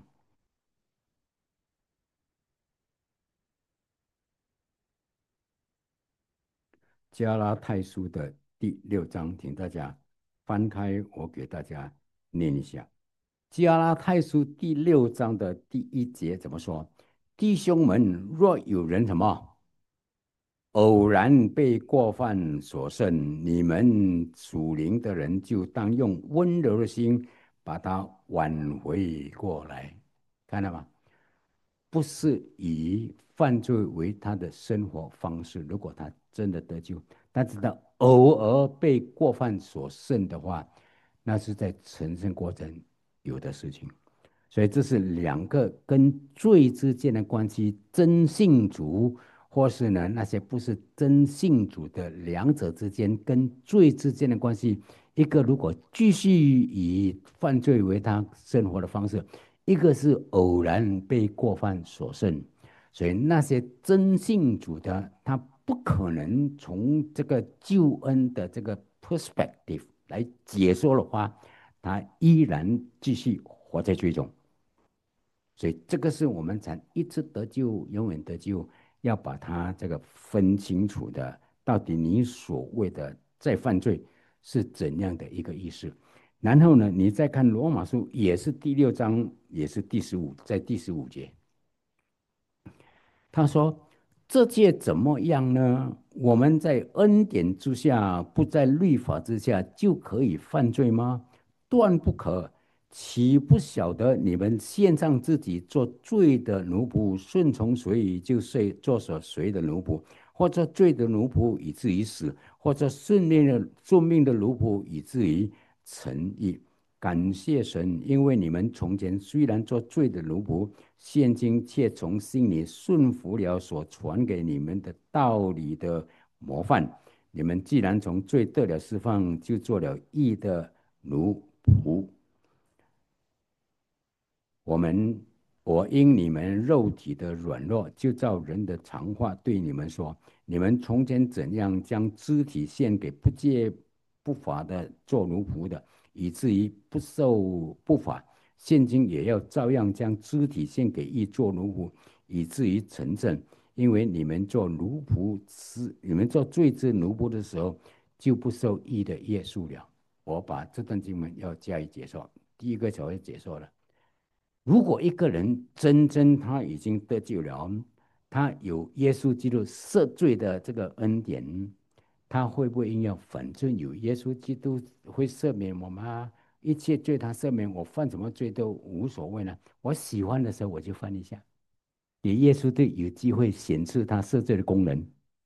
加拉太书的第6章，请大家翻开，我给大家念一下。加拉太书第6章的第1节怎么说？弟兄们，若有人什么偶然被过犯所胜，你们属灵的人就当用温柔的心把他挽回过来，看到吗？不是以犯罪为他的生活方式。如果他真的得救，但是他偶尔被过犯所胜的话，那是在成圣过程有的事情。所以这是两个跟罪之间的关系，真信主或是呢那些不是真信主的两者之间跟罪之间的关系。一个如果继续以犯罪为他生活的方式，一个是偶然被过犯所胜。所以那些真信主的，他不可能从这个救恩的这个 perspective 来解说的话，他依然继续活在罪中。所以这个是我们才一直得救，永远得救，要把它这个分清楚的。到底你所谓的再犯罪是怎样的一个意思？然后呢，你再看罗马书，也是第6章，也是第15，在第15节。他说：“这届怎么样呢？我们在恩典之下，不在律法之下，就可以犯罪吗？断不可！岂不晓得你们献上自己做罪的奴仆，顺从谁就做谁的奴仆，或者罪的奴仆以至于死，或者顺命的奴仆以至于成义。感谢神，因为你们从前虽然做罪的奴仆，现今却从心里顺服了所传给你们的道理的模范。你们既然从罪得了释放，就做了义的奴仆。我们我因你们肉体的软弱，就照人的常话对你们说：你们从前怎样将肢体献给不戒不法的做奴仆的， 以至于不受不法。现今也要照样将肢体献给义做奴仆，以至于成正。因为你们做奴仆是你们做罪之奴仆的时候，就不受义的约束了。我把这段经文要加以解说。第一个就会解说了。如果一个人真正他已经得救了，他有耶稣基督赦罪的这个恩典，他会不会硬要反正有耶稣基督会赦免我吗？一切罪他赦免，我犯什么罪都无所谓呢？我喜欢的时候我就犯一下，给耶稣对有机会显示他赦罪的功能。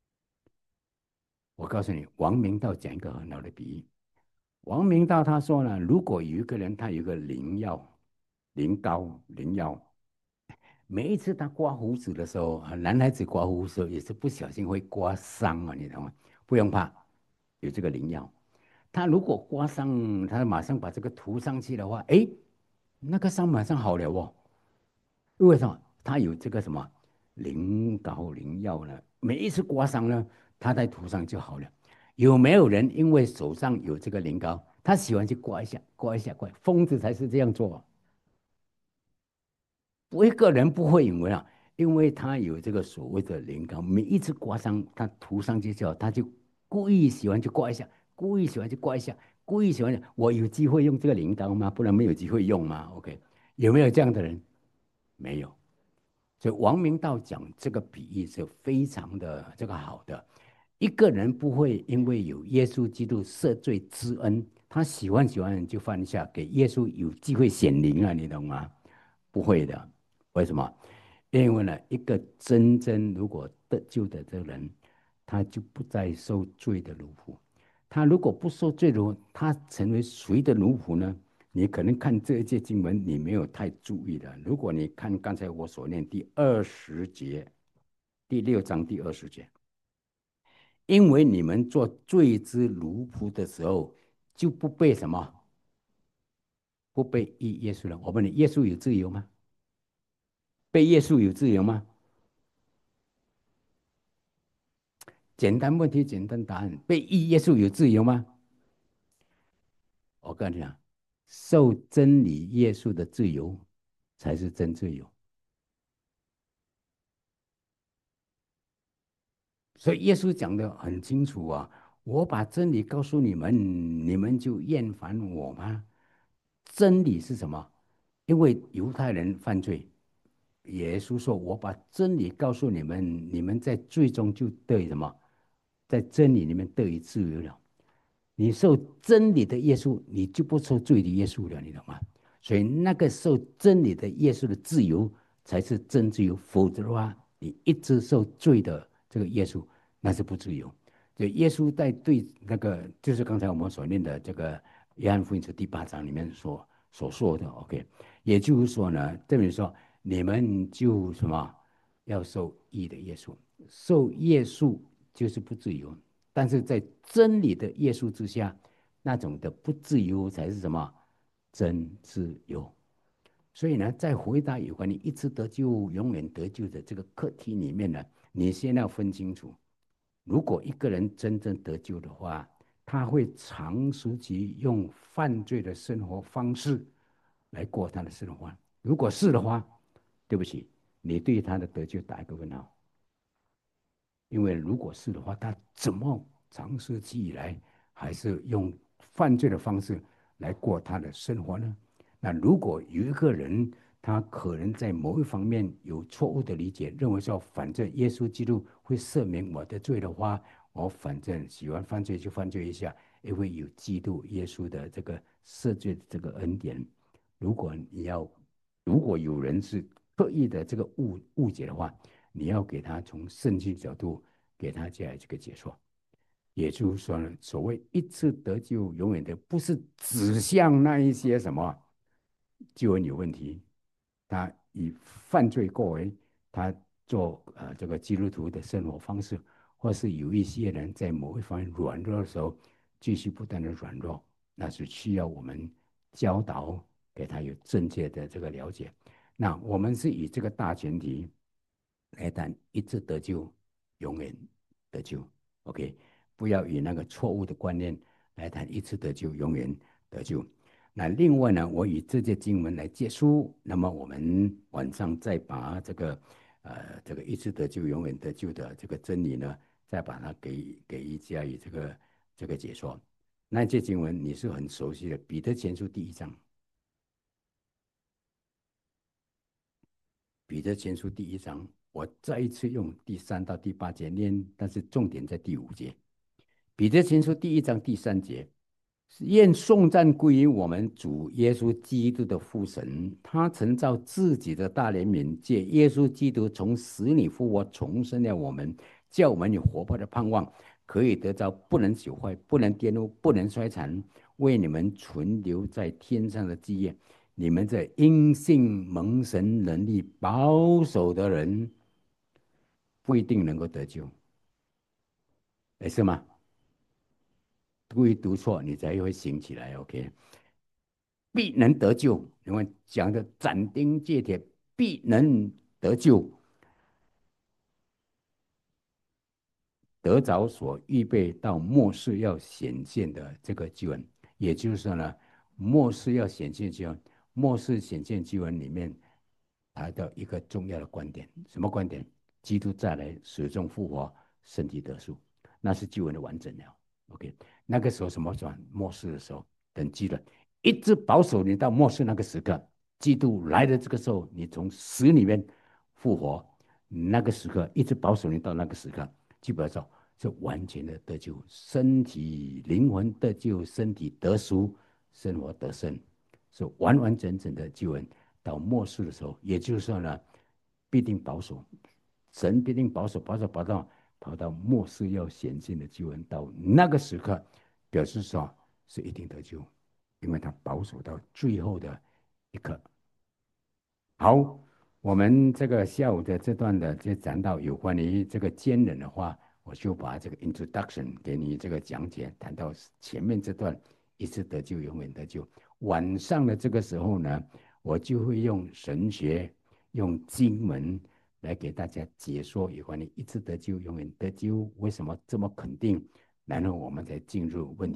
我告诉你，王明道讲一个很好的比喻。王明道他说呢，如果有一个人他有一个灵药、灵膏、灵药，每一次他刮胡子的时候，男孩子刮胡子的时候也是不小心会刮伤啊，你懂吗？不用怕，有这个灵药。他如果刮伤，他马上把这个涂上去的话，哎，那个伤马上好了哦。为什么？他有这个什么灵膏灵药呢？每一次刮伤呢，他再涂上就好了。有没有人因为手上有这个灵膏，他喜欢去刮一下、刮一下、刮？疯子才是这样做啊。我一个人不会以为啊，因为他有这个所谓的灵感，每一次刮伤他涂上去之后，他就故意喜欢去刮一下，故意喜欢去刮一下，故意喜欢。我有机会用这个灵膏吗？不然没有机会用吗？OK，有没有这样的人？没有。所以王明道讲这个比喻是非常的这个好的。一个人不会因为有耶稣基督赦罪之恩，他喜欢就犯下，给耶稣有机会显灵啊，你懂吗？不会的。为什么？因为呢，一个真正如果得救的这个人，他就不再受罪的奴仆。他如果不受罪的奴，他成为谁的奴仆呢？你可能看这一节经文，你没有太注意的。如果你看刚才我所念第20节，第6章第20节，因为你们做罪之奴仆的时候，就不被什么？不被耶稣了。我问你，耶稣有自由吗？被耶稣有自由吗？简单问题，简单答案。被耶稣有自由吗？我告诉你啊，受真理耶稣的自由才是真自由。所以耶稣讲的很清楚啊，我把真理告诉你们，你们就厌烦我吗？真理是什么？因为犹太人犯罪，耶稣说：“我把真理告诉你们，你们在罪中就得以什么？在真理里面得以自由了。你受真理的约束，你就不受罪的约束了，你懂吗？所以那个受真理的约束的自由，才是真自由。否则的话，你一直受罪的这个约束，那是不自由。所以耶稣在对那个，就是刚才我们所念的这个约翰福音书第8章里面所说的，OK，也就是说呢，这里说你们就什么要受义的约束，受约束就是不自由。但是在真理的约束之下，那种的不自由才是什么真自由。所以呢，在回答有关你一直得救、永远得救的这个课题里面呢，你先要分清楚，如果一个人真正得救的话，他会长时期用犯罪的生活方式来过他的生活。如果是的话，对不起，你对他的得救打一个问号。因为如果是的话，他怎么长时期以来还是用犯罪的方式来过他的生活呢？那如果有一个人，他可能在某一方面有错误的理解，认为说反正耶稣基督会赦免我的罪的话，我反正喜欢犯罪就犯罪一下，因为有基督耶稣的这个赦罪的这个恩典。如果你要，如果有人是刻意的这个误解的话，你要给他从圣经角度给他这样这个解说。也就是说呢，所谓一次得救永远的，不是指向那一些什么救恩有问题，他以犯罪过为他做这个基督徒的生活方式，或是有一些人在某一方面软弱的时候，继续不断的软弱，那是需要我们教导给他有正确的这个了解。那我们是以这个大前提来谈一次得救，永远得救。OK，不要以那个错误的观念来谈一次得救，永远得救。 那另外呢，我以这些经文来结束，那么我们晚上再把这个一次得救永远得救的这个真理呢，再把它给加以这个解说。那这经文你是很熟悉的，彼得前书第一章，彼得前书第一章，我再一次用第3到第8节念，但是重点在第5节。彼得前书第一章第3节，愿颂赞归于我们主耶稣基督的父神，他曾照自己的大怜悯，借耶稣基督从死里复活，重生了我们，叫我们有活泼的盼望，可以得着不能朽坏、不能玷污、不能衰残，为你们存留在天上的基业。你们这因信蒙神能力保守的人，不一定能够得救，是吗？故意读错，你才会醒起来。OK，必能得救。因为讲的斩钉截铁，必能得救，得着所预备到末世要显现的这个救恩。也就是说呢，末世要显现救恩，末世显现救恩里面，它的一个重要的观点，什么观点？基督再来，死中复活，身体得赎，那是救恩的完整了。OK，那个时候什么时候？末世的时候，等基督一直保守你到末世那个时刻，基督来的这个时候，你从死里面复活，那个时刻一直保守你到那个时刻，基本上是完全的得救，身体灵魂得救，身体得赎，生活得胜，是完完整整的救恩。到末世的时候，也就是说呢，必定保守，神必定保守，跑到末世要显现的救恩，到那个时刻，表示说是一定得救，因为他保守到最后的一刻。好，我们这个下午的这段的就讲到有关于这个坚忍的话，我就把这个 introduction 给你这个讲解谈到前面这段一次得救永远得救。晚上的这个时候呢，我就会用神学、用经文来给大家解说有关于一次得救永远得救为什么这么肯定，然后我们才进入问题。